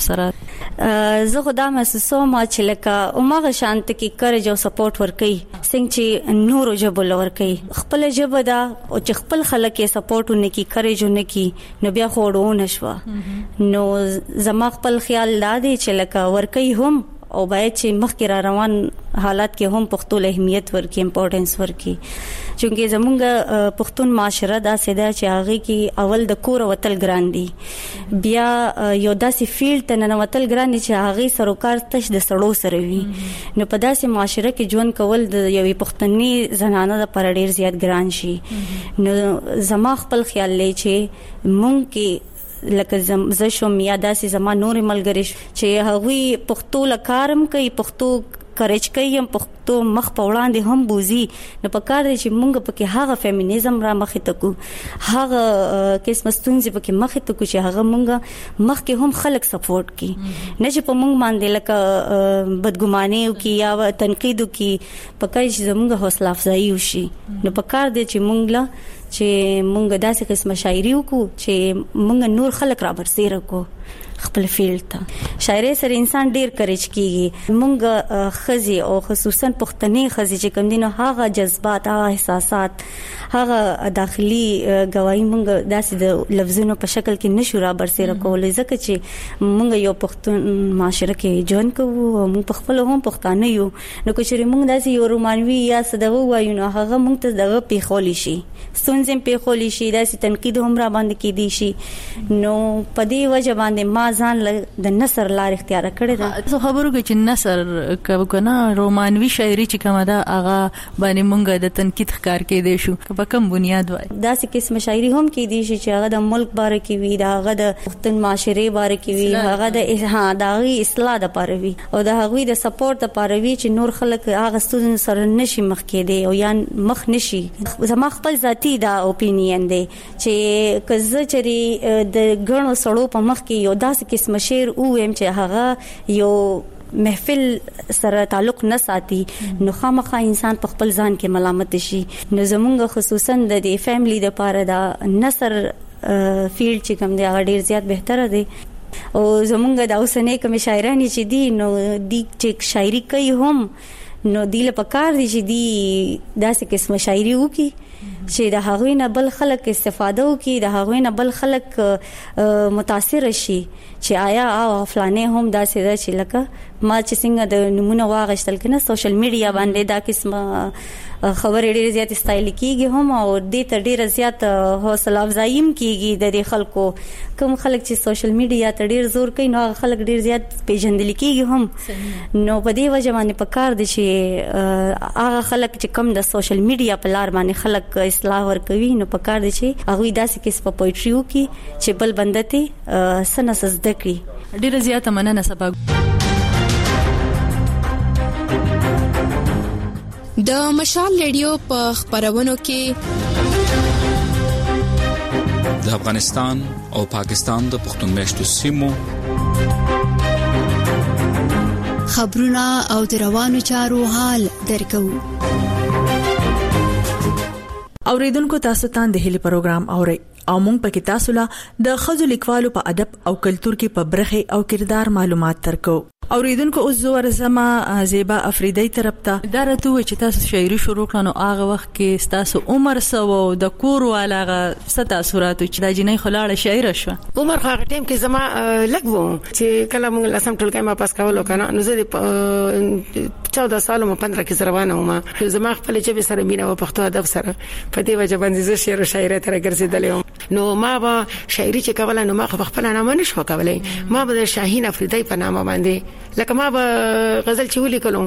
سره زه خو دا محسوسوم چې لکه عمره شانت کې کړج او سپورټ ورکړي څنګه چې نورو جبل ورکړي خپل جبه دا او چې خپل خلک یې سپورټ ونکي کړج ونکي نو بیا خوړو نشو نو زما خپل خیال دا دی چې لکه ورکړي هم او باید چې مخکې را روان حالات کې هم پښتو له اهمیت ورکړي امپورټنس ورکړي چونکه زمونږ پښتون معاشره دا ساده چې هغه کې اول د کور وتل ګران دي بیا یو داسې فیلډ ته نه وتل ګران دي چې هغه سروکار تش د سړو سره وي نو په داسې معاشره کې ژوند کول د یوې پښتني زنانه لپاره ډیر زیات ګران شي نو زما خپل خیال لې چې مونږ کې لکه زم شوم یا داسې زما نور ملګری چې هغوی پښتو لکارم کوي پښتو کریچ کوي هم پښتو مخ په وړاندې هم بوزي نو په کار دی چې مونږ پکې هغه فیمینیزم را مخې ته کو هغه قسم ستونزې پکې مخې ته کو چې هغه مونږ مخکې هم خلک سپورټ کی نه چې په مونږ باندې لکه بدګماني او کی یا تنقید کی پکې چې زمونږ حوصله افزایی وشي نو په کار دی چې مونږ لا چې مونږ داسې قسمه شاعري وکړو چې مونږ نور خلک را برسېره کو خپل فیلډ ته شاعري سره انسان ډیر کریچ کیږي مونږ خزي او خصوصا پښتني خزي چې کوم دینو هغه جذبات هغه احساسات هغه داخلي گواہی مونږ داسې د لفظونو په شکل کې نشو را برسېره کولای ځکه چې مونږ یو پښتون معاشره کې ژوند کوو او مونږ په خپل هم پښتانه یو نو کوچري مونږ داسې یو رومانوي یا صدغه وایو نو هغه مونږ ته دغه پیخولي شي ستونزې پیخولي شي داسې تنقید هم را باندې کېدی شي نو په دې وجه باندې ما ځان د نثر لار اختیار کړی دا زه خبرو کې چې نثر کوي کنه رومانوي شاعري چې کومه دا هغه باندې مونږ د تنقید ښکار کې دی شو په کوم بنیاد وای داسې قسم شاعري هم کې دي چې هغه د ملک باره کې وي دا هغه د پښتون معاشري باره کې وي هغه د ها د اصلاح د پاره وي او د هغوی د سپورټ د پاره وي چې نور خلک هغه ستون سره نشي مخ کې دي او یا مخ نشي زما خپل ذاتی دا اپینین دی چې کزه چری د ګڼو سړو په مخ کې یو داسې قسم شعر او هم چې هغه یو محفل سره تعلق نه ساتي نو خامخا انسان په خپل ځان کې ملامت شي نو زمونږ خصوصا د دې فیملی د پاره دا نثر فیلډ چې کوم دی هغه ډیر زیات بهتره دی او زمونږ د اوسنۍ کوم شاعرانی چې دي نو دی چې شاعري کوي هم نو دی له پکار دي چې دی داسې قسم شاعري وکي چې د هغوی نه بل خلک استفاده وکي د هغوی نه بل خلک متاثر شي چې آیا او فلانه هم داسې ده چې لکه ما چې څنګه د نمونه واغشتل کنه سوشل میډیا باندې دا قسمه خبر ډېر زیات استایل کیږي هم او دې ته ډېر زیات حوصله افزایی کیږي د دې خلکو کوم خلک چې سوشل میډیا ته ډېر زور کوي نو خلک ډېر زیات پیژندل کیږي هم نو په دې وجه باندې پکار دي چې هغه خلک چې کم د سوشل میډیا په لار باندې خلک اصلاح ورکوي نو پکار دي چې هغه داسې قسمه پوئټری وکي چې بل بندته سنه زده کړي ډېر زیات مننه سبا د مشال ریډیو په خبرونو کې د افغانستان او پاکستان د پښتون میشتو سیمو خبرونه او د روانو چارو حال درکو اوریدونکو تاسو ته د هلي پروګرام اوري او مونږ پکې تاسو له د خزو لیکوالو په ادب او کلچر کې په برخه او کردار معلومات ترکو اوریدونکو اوس زور زما زیبا افریدی طرف ته دا راته چې تاسو شاعري شروع کړنو هغه وخت کې تاسو عمر سو د کور والاغه ستا صورت چې د جنۍ خلاړه شاعر شو عمر هغه ټیم کې زما لګو چې کله موږ لسم ټولګي ما پاس کولو کنه نو زه چودہ سالو ما پندرہ کې روانه وم زما خپل چې سره مینه او پښتو ادب سره په دې وجه باندې زه شعر او شاعري تر ګرځیدلې نو ما به شاعري چې کوله نو ما خپل نامه نشو کولای ما به شاهین افریدی په نامه باندې لکه ما به غزل چې ولیکلم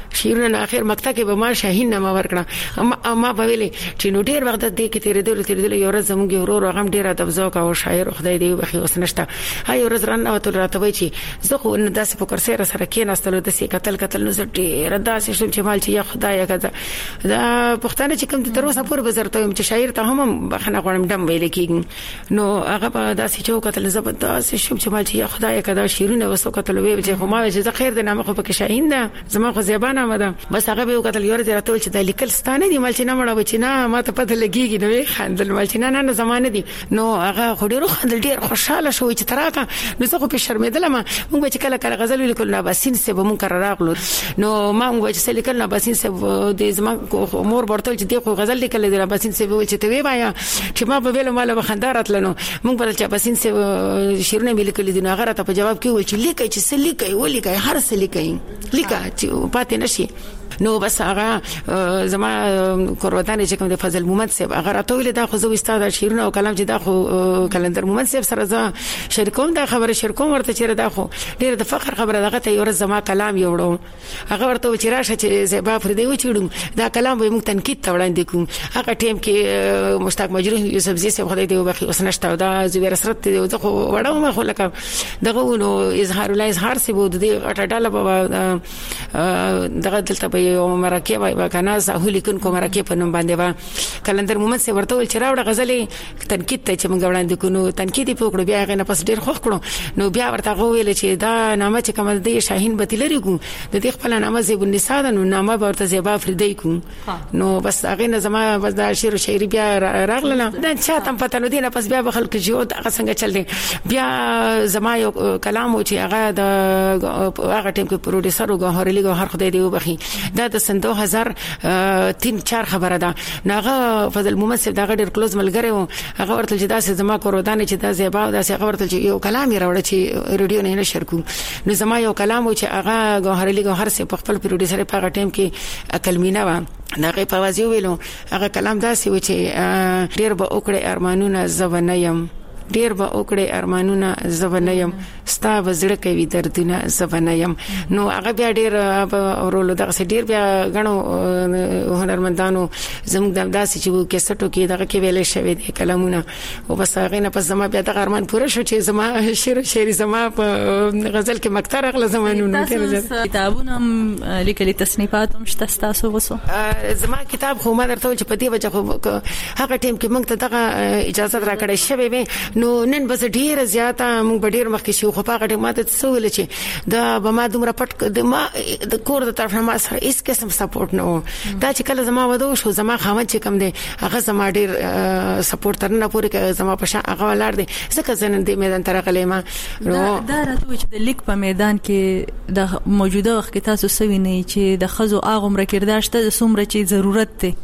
شیرونه نه اخر مکتب کې به ما شاهین نه ورکړه ما په ویلې چې نو ډیر وخت دې کې تیرې دل تیرې دل یو ورځ زموږ ورور هغه ډیر ادب ذوق او شاعر خدای دې بخي اوس نشته هاي ورځ ران او تل راته وای چې زه خو نه داسې فکر سره سره کې ناستلو داسې قتل قتل نو ډیر داسې شوم چې مال چې یا خدای کذا دا پښتانه چې کوم تر اوسه پورې بزرته چې شاعر ته هم بخنه غوړم دم ویل کېږي نو هغه په داسې چوک قتل زبردست شوم چې مال چې یا خدای کذا شیرونه وسو قتل وی چې خو ما چې خیر د نامه خو پکې شاهین ده زما خو زیبانه مده بس هغه به قتل یو ځای راته چې د لیکل ستانه دی مال چې نه مړ و چې نه ما ته پته لګیږي نو خندل مال چې نه نه زمانه دي نو هغه خو ډیرو خندل ډیر خوشاله شو چې تراکه نو زه خو په شرمېدل ما موږ چې کله کله غزل لیکل نه باسین سه به مونږ راغلو نو ما موږ چې لیکل نه باسین سه د زما مور ورته چې دی خو غزل لیکل دی باسین سه به چې ته وی بایا چې ما په ویلو مال به خندارات لنو موږ په چې باسین سه شیرونه لیکل دي نو هغه ته په جواب کې و چې لیکي چې څه لیکي ولي کوي هر څه لیکي لیکه چې پاتې نشي نو بس هغه زما کوروتانه چې کوم د فضل محمد صاحب هغه راته ویل دا خو زه استاد شیرونه او کلام چې دا خو کلندر محمد صاحب سره زه شریکوم دا خبره شریکوم ورته چې دا خو ډیر د فخر خبره دغه ته یو زما کلام یوړو هغه ورته چې راشه چې زبا فردی و چړم دا کلام به موږ تنقید ته وړاندې کوم هغه ټیم کې مشتاق مجروح یوسف زی صاحب خدای دې وبخي اوس نشته دا زویر سرت دې خو وړو ما خو لکه دغه نو اظهار الله اظهار سی بود دې اټډاله بابا دغه دلته یو مرکه وای کنه زه لیکن کوم مرکه په نوم باندې وا کلندر محمد سے ورته ول چراوړه غزلې تنقید ته چې موږ وړاندې کوو تنقید په وکړو بیا غنه پس ډیر خوښ کړو نو بیا ورته غوول چې دا نامه چې کوم د شاهین بتلری کو د دې خپل نامه زیب النساء نو نامه ورته زیبا فردی کو نو بس هغه نه زما بس دا شعر او شاعري بیا راغله دا چاته پته نو دینه پس بیا بخل کې جو هغه څنګه چل دی بیا زما یو کلام او چې هغه د هغه ټیم کې پروډوسر او غهرلی غهر خدای دی وبخي دا د سن دو هزار تین چار خبره ده ناغه فضل محمد صاحب دا ډېر کلوز ملګری و هغه ورته چې دا زما کوردانه چې دا زیبا دا هغه ورته چې یو کلام یې راوړ چې ریډیو نه نشر کو نو زما یو کلام و چې هغه غهرلی غهر سه په خپل پروډوسر په هغه ټیم کې اکلمینا و ناغه په وازی ویلو هغه کلام داسې و چې ډېر به وکړي ارمانونه زونیم ډیر به وکړي ارمانونه زبنیم ستا وزړه کوي دردونه زبنیم نو هغه بیا ډیر اورولو دغه ډیر بیا غنو هنرمندانو زموږ د داسې چې کیسټو کې دغه کې ویلې شوی دی کلامونه او بس هغه نه پس زما بیا د ارمان پوره شو چې زما شعر شعر زما په غزل کې مکتر اغله زمانونو کې کتابونه لیکلي تصنیفات هم شته تاسو وسو زما کتاب خو ما درته چې په دې وجه خو هغه ټیم کې موږ ته دغه اجازه راکړې شوی وي نو نن بس ډیر زیاته موږ ډیر مخکې شو خو په هغه ماته څه ویل چې دا به ما دومره پټ د ما د کور د طرف نه ما سره هیڅ قسم سپورټ نه و دا چې کله زما ودو شو زما خاوند چې کم دی هغه زما ډیر سپورټ ترنه پورې ک زما په شان هغه ولر دی ځکه زنه د میدان تر غلې ما نو دا راته چې د لیک په میدان کې د موجوده وخت کې تاسو سوي نه چې د خزو اغه مرکرداشته د سومره چې ضرورت دی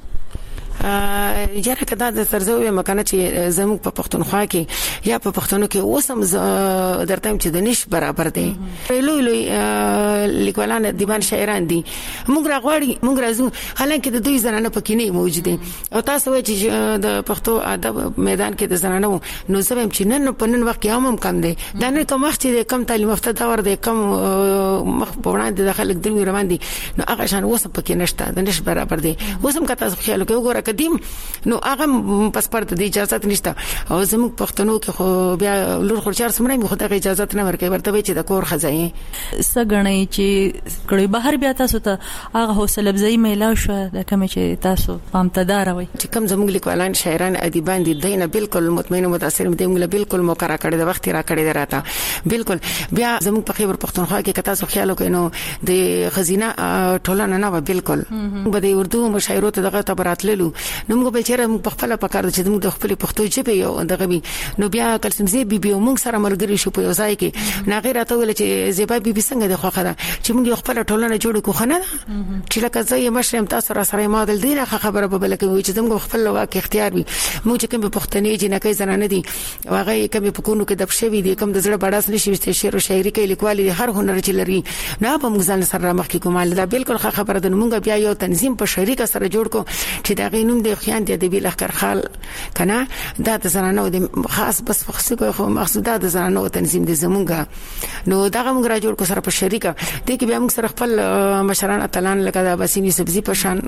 یاره کدا د سرزوی مکانه چې زموږ په پښتونخوا کې یا په پښتونو کې اوسم درته چې د نش برابر دی لوی لوی لیکوالان دیوان شاعران دي موږ راغواړي موږ راځو حالانکه د دوی زنانه پکې نه موجود دي او تاسو وایي چې د پښتو ادب میدان کې د زنانه نو زبم چې نن په نن وخت کې هم کم دي دا نه کوم وخت چې کم تعلیم یافته دور دی کم مخ په وړاندې د خلک د روان دي نو هغه شان اوسم پکې نشته د نش برابر دی اوسم کته خیال کوي وګوره قدیم نو هغه پاسپورت د اجازه نشته او زموږ پښتنو کې خو بیا لور خورچار سمره مخ ته اجازه نه ورکوي ورته چې د کور خزایي سګړنی چې کړي بهر بیا تاسو ته هغه حوصله افزایی میلاو شو د کوم چې تاسو پام تدار وي چې کوم زموږ لیکوالان شاعران ادیبان دي دینه بالکل مطمئن متاثر دي موږ بالکل مقرره کړی د وخت را کړی دراته بالکل بیا زموږ په خیبر پښتونخوا کې کتا سو خیال وکړو د خزینه ټولنه نه بالکل به د اردو مشاعرو ته دغه تبراتللو نو موږ به چیرې موږ په خپل پکار چې موږ د خپل پښتو ژبه یو دغه بي نو بیا کلسمزي بي بي موږ سره ملګری شو په یو ځای کې نه غیر اته ول چې زیبا بي بي څنګه د خوخه ده چې موږ خپل ټولنه جوړ کو خنه چې لکه زې مشرم تاسو را سره مادل دینه خبره به بلکې وي چې موږ خپل واک اختیار وي موږ چې کوم پښتني جنکې زنانه دي هغه کوم په کونو کې د پښوی دي کوم د زړه بڑاس نشي چې شعر او شاعري کې لیکوالي هر هنر چې لري نه په موږ ځان سره مخ کې کومال دا بالکل خبره ده موږ بیا یو تنظیم په شریکه سره جوړ کو چې دا غي نوم د خیان د ادبي لخر خال کنه دا د زنانو د خاص بس خصوصي خو مقصوده د زنانو تنظیم د زمونږه نو دا موږ را جوړ کو سره په شریکه د کې بیا موږ سره خپل مشران اتلان لکه د باسینی سبزی په شان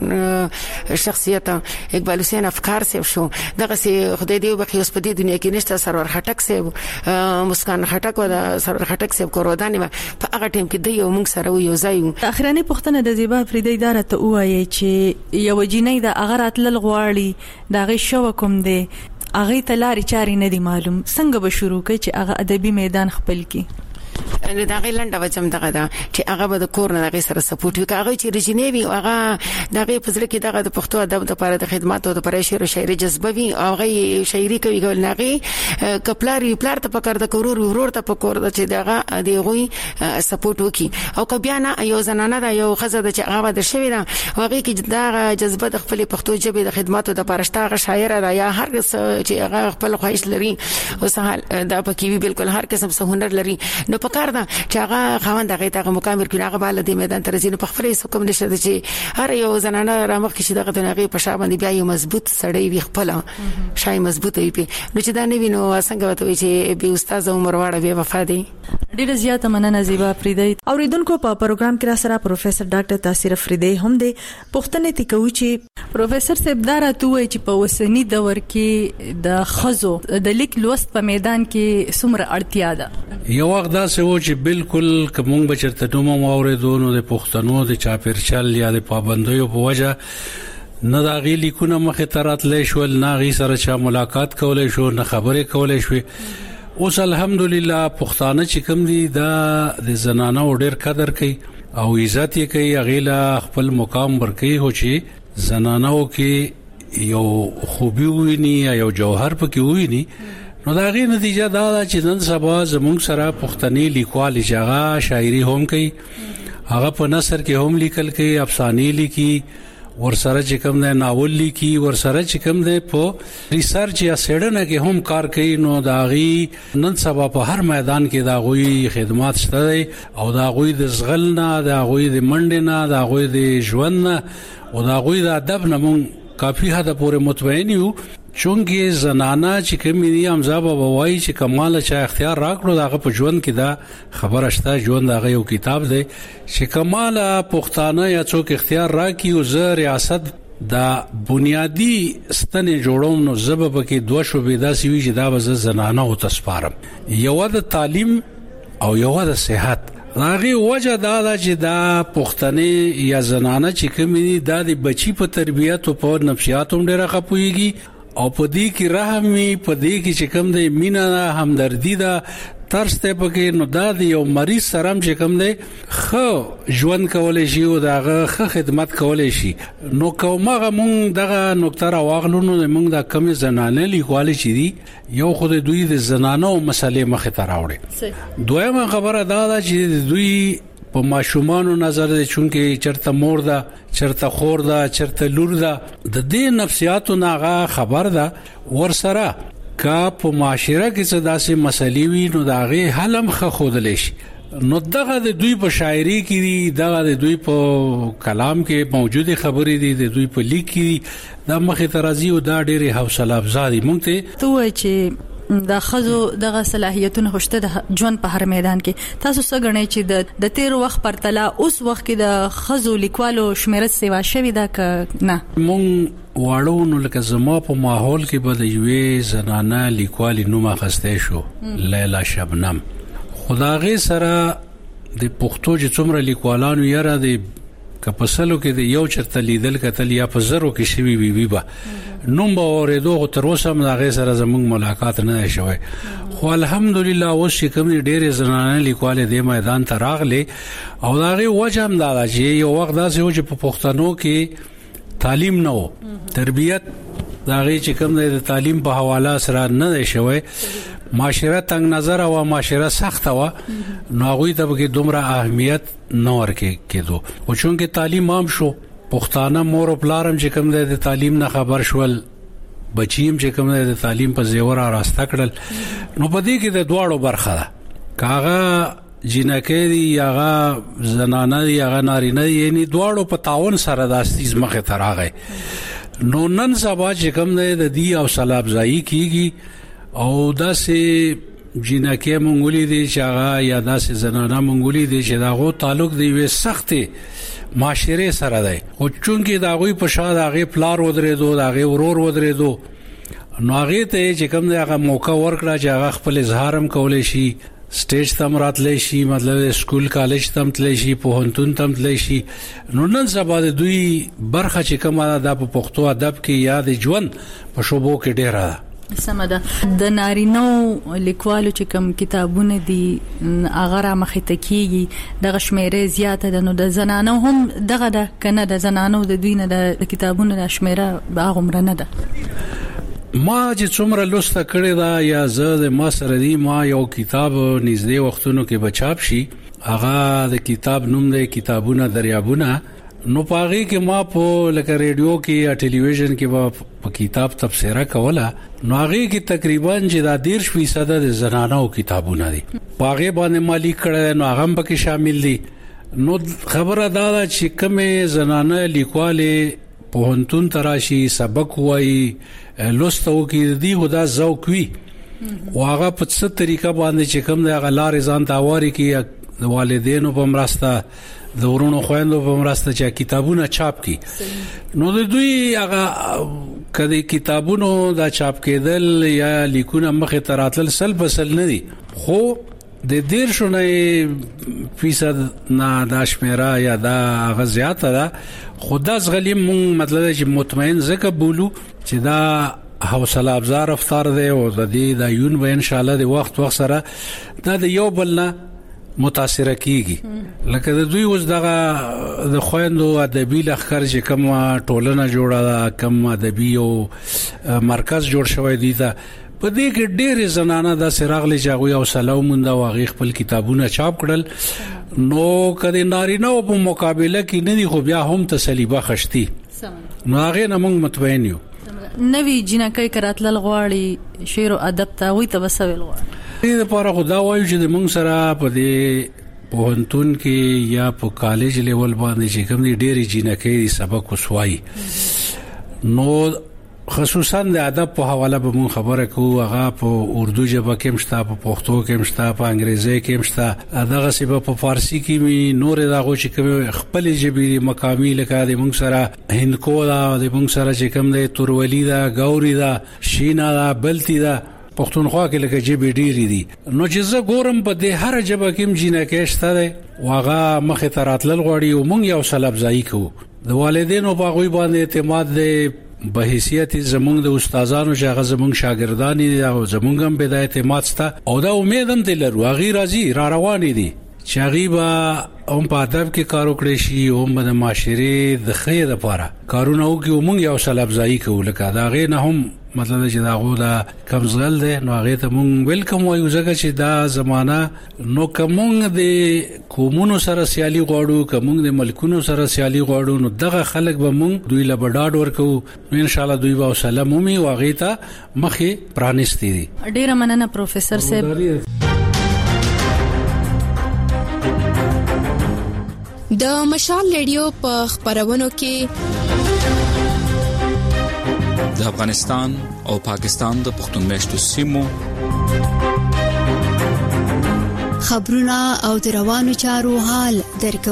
شخصیت اقبال حسین افکار سیب شو دغه سي خدای دې وبخي اوس په دې دنیا کې نشته سرور خټک سیب مسکان خټک و د سرور خټک سیب کورودانې په هغه ټیم کې د یو موږ سره یو ځای اخرانی پښتنه د زیبا فریدی اداره ته وایي چې یو جنۍ د اگر اتل غواړي دا غي شو کوم دی اغه تلاري چاري نه دی معلوم څنګه به شروع کوي چې اغه ادبي میدان خپل کی ان دا غي لنډه وجم دغه دا چې هغه به د کور نه دغه سره سپورټ وکړي هغه چې رجنی وي هغه دغه په ځل کې دغه د پښتو ادب د لپاره د خدمات او د پرې شعر او شاعري جذبه وي هغه شاعري کوي ګول نغي کپلاری پلار ته پکړه د کورور ورور ته پکور د چې دغه دی غوي سپورټ وکړي او که بیا نه یو زنانه دا یو خزه د چې هغه د شوی دا هغه کې دغه جذبه د خپل پښتو ژبه د خدمات او د پرشتاغه شاعر دا یا هر څه چې هغه خپل خواهش لري او سهال دا پکې وی بالکل هر قسم څه هنر لري نو پکار دا چې هغه خوند هغه ته مقام ورکړي هغه بل د میدان ترځینو په خپل څه کوم نشته چې هر یو زنانه رامخ کې دغه دغه په شابه دی بیا یو مضبوط سړی وي خپل شای مضبوط وي نو چې دا نه وینو څنګه وته چې به استاد عمر واړه به وفا دي ډیره زیاته مننه زیبا فریدی اوریدونکو په پروګرام کې را سره پروفیسور ډاکټر تاثیر فریدی هم دی پښتنه تی کوي چې پروفیسور صاحب دارا توي چې په وسنی دور کې د خزو د لیک لوست په میدان کې څومره اړتیا ده یو وخت دا څه و چې بالکل کوم بچرته نوم اوریدونو د پښتنو د چاپیرچل یا د پابندیو په وجه نه دا غي لیکونه مخه ترات لې شو نه غي سره چا ملاقات کولای شو نه خبرې کولای شو اوس الحمدلله پښتانه چې کوم دي دا د زنانه ډېر قدر کوي او عزت یې کوي غیلا خپل مقام ورکوي هو چې زنانو کې یو خوبي ویني یو جوهر پکې ویني نو دا غي نتیجه دا ده چې نن سبا زموږ سره پښتني لیکوال جګه شاعري هم کوي هغه په نثر کې هم لیکل کوي افسانې لیکي ورسره چې کوم نه ناول لیکي ورسره چې کوم نه په ریسرچ یا سیډنه کې هم کار کوي نو دا غي نن سبا په هر میدان کې دا غوي خدمات شته او دا غوي د زغلنا دا غوي د منډنا دا غوي د ژوند او دا غوي د ادب نه مون کافي حد پورې مطمئن یو چونګې زنانا چې کومې امزا بابا وایي چې کمال چا اختیار راکړو داغه په ژوند کې دا خبره شته ژوند داغه یو کتاب دی چې کمال پښتانه یا څوک اختیار راکړي او زه ریاست دا بنیادی ستنې جوړوم نو زبب کې دوه شوبې داسې وي چې دا به زنانه او تسپارم یو د تعلیم او یو د صحت هغه وجه دا دا چې دا پښتنې یا زنانه چې کومې دا د بچی په تربیت او په نفسیات هم ډېر خپويږي او په دې کې رحمي په دې کې چې کوم د مینا همدردی دا ترس ته پکې نو دا د یو مریض سره چې کوم دی خو ژوند کولای شي او داغه خ خدمت کولای شي نو کومه مونږ دغه نقطه راوغلو نو مونږ د کم زنانه لیکوالي چي دي یو خود دوی د زنانو مسلې مخه ته راوړي دویمه خبره دا ده چې دوی په ماشومانو نظر دي چونکه چرته مور ده چرته خور ده چرته لور ده د دې نفسیاتو ناغه خبر ده ورسره کا په معاشره کې څه داسې مسلې وي نو داغه حلم خ خودل شي نو دغه د دوی په شاعري کې دي دغه د دوی په کلام کې موجوده خبرې دي د دوی په لیک کې د مخه ترازی او دا ډېری حوصله افزا دي مونږ ته توه چې د خزو دغه صلاحیتونه خوشته د ژوند په هر میدان کې تاسو څه غنئ چې د د تیر وخت پرتله اوس وخت کې د خزو لیکوالو شمیرت سیوا شوی دا ک نه مونږ واړو نو لکه زما په ماحول کې به د یوې زنانه لیکوالي نوم اخسته شو لیلا شبنم خدای سره د پښتو چې څومره لیکوالانو یاره د کپسلو کې د یو چرته لیدل کتل یا په زرو کې شوی وی وی با نوم به اوریدو تر اوسه هم هغه سره زموږ ملاقات نه شوی خو الحمدلله اوس چې کوم ډېر زنانه لیکواله د میدان ته راغلي او هغه وجه هم دا چې یو وخت داسې و چې په پښتنو کې تعلیم نه و تربیت دا غي چې کوم د تعلیم په حواله سره نه شوی معاشره تنگ نظر او معاشره سخت و نو هغه ته به دومره اهمیت نه ورکې کېدو او چونکه تعلیم عام شو پښتانه مور او پلارم چې کوم د تعلیم نه خبر شول بچیم چې کوم د تعلیم په زیور راسته کړل نو په دې کې د دواړو برخه ده کاغه جنکه دی یاغه زنانه دی یاغه نارینه دی یعنی دواړو په تعاون سره د استیز مخه تراغه نو نن سبا چې کوم د دې او صلاب ځای کیږي او داسې جنکه مونږولې دي چې هغه یا داسې زنانه مونږولې دي چې داغو تعلق دی وي سختي معاشره سره دی او چونکی داغوی په شاد هغه پلار ودرېدو داغه ورور ودرېدو نو هغه ته چې کوم هغه موقع ورکړه چې هغه خپل اظهارم کولای شي سټیج تم راتلی شي مطلب سکول کالج تم تلی شي پوهنتون تم تلی شي نو نن سبا د دوی برخه چې کومه د پښتو ادب کې یاد ژوند په شوبو کې ډیره سمده د نارینو لیکوالو چې کوم کتابونه دي هغه را مخې ته کیږي د شمیره زیاته ده نو د زنانو هم دغه د کنه د زنانو د دوی نه د کتابونو د شمیره هغه عمر نه ده ما چې څومره لوسته کړی دا یا زه د ما سره دی ما یو کتاب نږدې وختونو کې بچاپ شي هغه د کتاب نوم دی کتابونه دریابونه نو پاغي کې ما په لکه ریډیو کې یا ټلویزیون کې په کتاب تفسیره کوله نو هغه کې تقریبا چې دا ډیر فیصد د زنانو کتابونه دي پاغي باندې مالی کړه نو هغه هم پکې شامل دي نو خبره دا ده چې کومه زنانه لیکواله پوهنتون تراشي سبق وایي لوستو کې دی خدا ذوق وي او هغه په څه طریقه باندې چې کوم د غلار ځان تاواري کې د والدینو په مرسته د ورونو خويندو په مرسته چې کتابونه چاپ کی نو د دوی هغه کدي کتابونو دا چاپ کېدل یا لیکونه مخه تراتل سل بسل نه دي خو د ډیر شونه فیصد نه د شمیره یا دا غزياته ده خدا زغلیم مون مطلب چې مطمئن زکه بولو چې دا حوصله افزار افطار دی او د دې د یون به ان شاء الله د وخت وخت سره دا د یو بل نه متاثر کیږي لکه د دوی اوس دغه د خويندو ادبي لخر چې کوم ټولنه جوړه ده کوم ادبي او مرکز جوړ شوی دی دا په دې کې ډېر زنانه د سراغلي جاغوي او سلاموند او غي خپل کتابونه چاپ کړل نو کله نارینه په مقابله کې نه دی خو بیا هم تسلی بخښتي نو هغه نه موږ مطمئن یو نوی جنکې کراتل غواړي شعر او ادب ته وي تبسوي غواړي دې لپاره خدا وایو چې د موږ سره په دې پوهنتون کې یا په کالج لیول باندې چې کوم دي ډېری جنکې سبق وسوي نو خصوصا د ادب په حواله به مون خبره کوو هغه په اردو ژبه کې مشته په پښتو کې مشته په انګریزي کې مشته دغه سبب په فارسی کې وی نور دغه چې کوم خپل ژبې مقامي لکه د مون سره هندکو دا د مون سره چې کوم د تورولي دا غوري دا شینا دا بلتی دا پښتونخوا کې لکه جبې ډېری دي نو چې زه ګورم په دې هر جبه کې جنکه شته ده واغه مخه تراتل غوړي او مونږ یو سلب ځای کوو د والدینو په غوي باندې اعتماد ده به حیثیت زمونږ د استادانو چې هغه زمونږ شاګردان دي او زمونږ هم به د اعتماد ستا او دا امید هم دي لرو هغه راځي را روان دي چې هغه به هم په ادب کې کار وکړي شي او هم د معاشري د خیر لپاره کارونه وکړي مونږ یو سلب ځای کوو لکه دا غي نه هم مطلب چې دا غو دا کمزغل ده نو هغه ته مونږ ویلکم وایو ځکه چې دا زمانہ نو کومنګ د کومونو سره سیالي غواړو کومنګ د ملکونو سره سیالي غواړو نو دغه خلک به مونږ دوی له بډاډ ورکو ان شاء الله دوی به سلام مومي واغې ته مخه پرانستي دي ډیره مننه پروفیسور صاحب د مشال ریډیو په خبرونو کې د افغانستان او پاکستان د پښتون مېشتو سیمو خبرونه او د روانو چارو حال درکو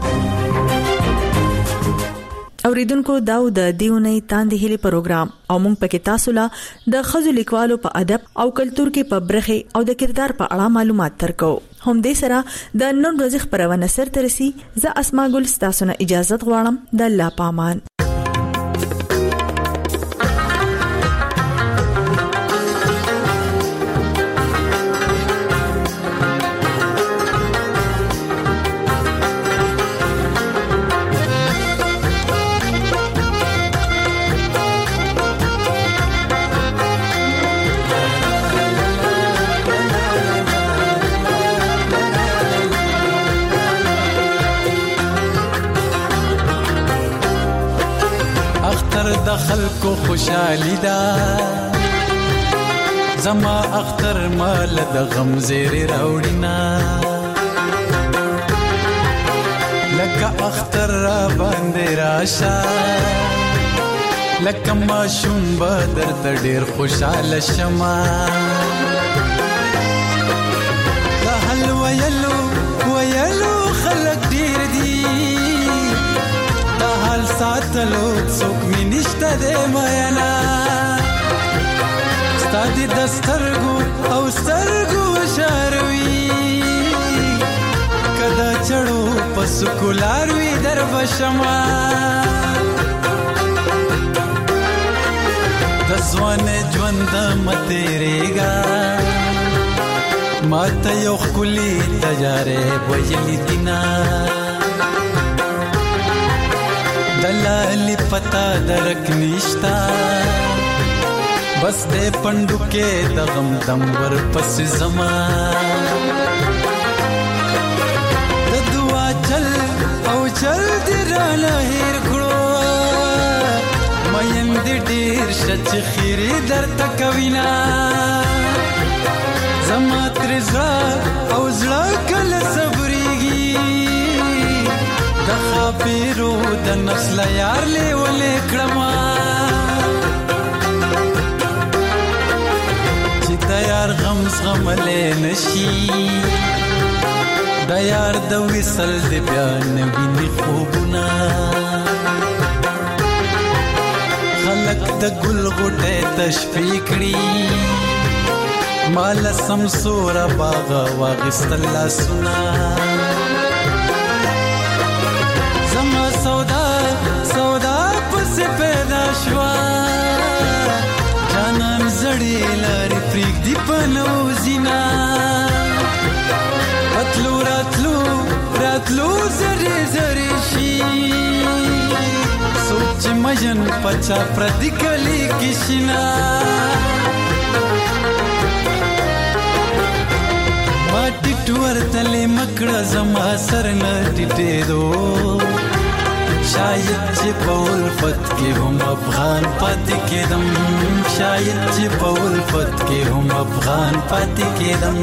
اوریدونکو داو د دیونی تاندې هلي پروګرام او مونږ پکې تاسو له د خزو لیکوالو په ادب او کلچر کې په برخه او د کردار په اړه معلومات ترکو هم دې سره د نن ورځې خبرونه سر ترسي ز اسماء ګل تاسو نه اجازه غواړم د الله پامان خلکو خوشالي دا زما اختر مال د غم زیر راوړینا لکه اختر را باندې راشه لکه ماشوم به درته ډېر خوشحاله شمه د حل ویلو ویلو خلک ډېر دي د حال ساتلو څوک مې نشته دی میینه ستا دې د سترګو او سترګو شاروي که د چړو په سکولار وي در بشمه د ځوان ژوند متېرېږه ما ته یو ښکلي تجارب ویلي دینه د لالې پتا درک نشته بس دې پنډو کې د غم دم ورپسې زما د دعا چل او چل دې رانه هېر کړو مین دې ډېر شه چې خیرې درته کوینه زما ترې زړه او زړه کله صبرېږي د خاپیرو د نفس له یار لیولې کړمه چې د یار غم زغملی نشي د یار د وصل د بیا نه ویني خوبونه خلک د ګل غوټۍ تشفی کړي مال سمسوره باغ واغستل لاسونه زما سودا سودا پسې پیدا شوه جانان زړې لارې پرېږدي په نوزینه راتلو راتلو راتلو زرې زرې شي څوک چې مژن پچا پردي کلي کې شینه ما ټیټ ورتلې مکړه زما سر نه ټیټېدو شاید چې په الفت کې هم افغان پاتې کېدم شاید چې په الفت کې هم افغان پاتې کېدم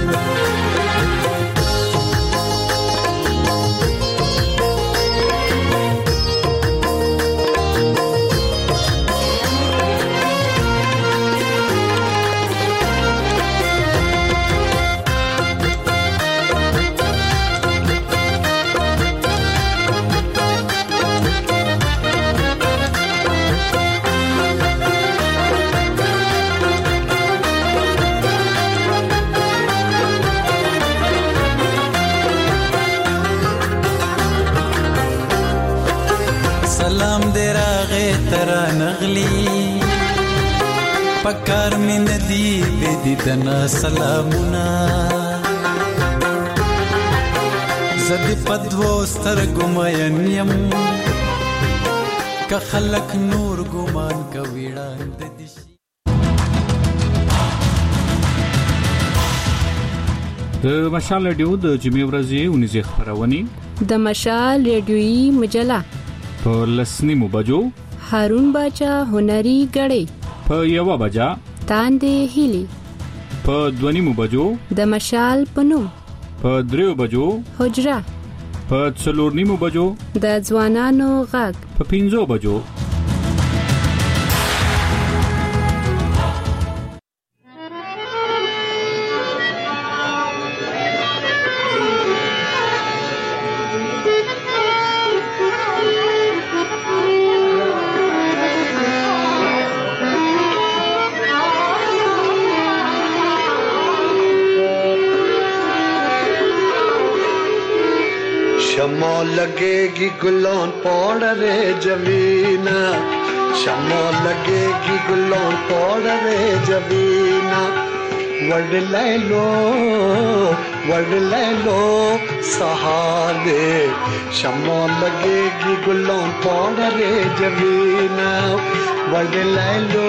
سلام دې راغې ترا نغلی پکار مې ندی دې دیدنا سلامونه زد پدوو سترګو مین یم که خلک نور ګمان کوي وړاند دي د مشال رادیو د جمعې ورځې ونیزه خبرونه د مشال رادیوي مجله په لسنیمو بجو هارون باچا هنري غړي په یو بجا تاندې هلي په دونیمو بجو د مشال پنوم په دریو بجو حجره په څلورنیمو بجو د ځوانانو غږ په پنځو بجو शमा लगेगी गुलान पौड़ रे जमीना शमा लगेगी गुलान पौड़ रे जमीना वर्ड ले लो वर्ड ले लो सहारे शमा लगेगी गुलान पौड़ रे जमीना वर्ड ले लो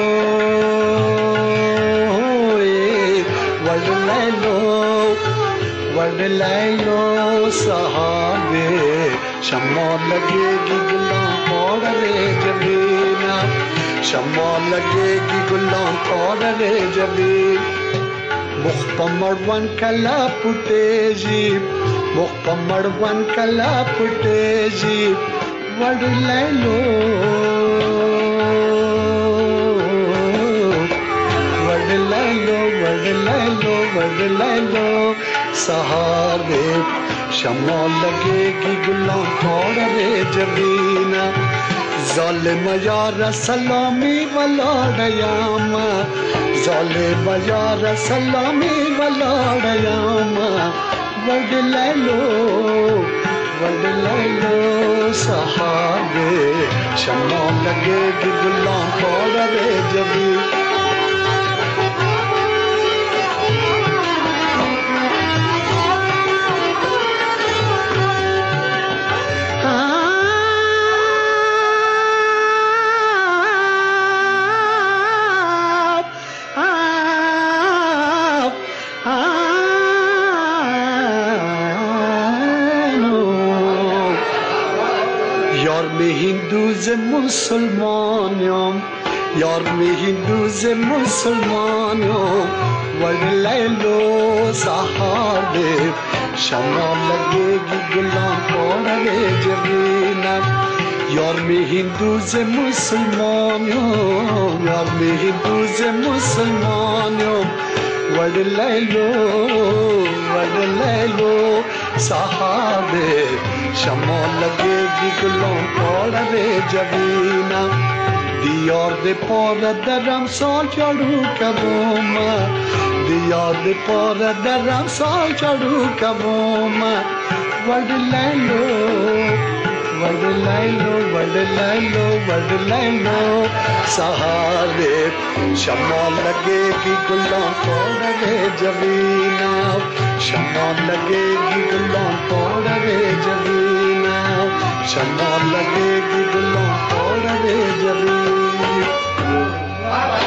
वर्ड ले लो वर्ड ले लो सहारे शमा लगेगी गुलाम पौड़ रे जमीना शमा लगेगी गुलाम पौड़ रे जमीन मुख्तमरवन कला पुटेजी मुख्तमरवन कला पुटेजी वर्ड ले लो ले लो वड ले लो सहारे शमा लगेगी गुलाम थोड़ा रे जबीना जालिम यार सलामी वलाड़यामा जालिम यार सलामी वलाड़यामा वड ले लो वड ले लो सहारे शमा लगेगी गुलाम थोड़ा रे जबीना मुसलमानों यार में हिंदू से मुसलमानों वड ले लो सहारे शमा लगेगी गुलाम पौड़े जबीना यार में हिंदू से मुसलमानों यार में हिंदू से मुसलमानों वड ले लो वड ले लो सहारे शमा लगेगी गुलाम पौड़े जबीना दियार दे पार दरम साल चढ़ू कबोमा दियार दे पार दरम साल चढ़ू कबोमा वड ले लो वड ले लो वड ले लो वड ले लो सहारे शमा लगेगी गुलाम पौड़े जबीना शमा लगेगी गुलाम पौड़े जबीना शमा लगेगी गुलाम पौड़े जबीना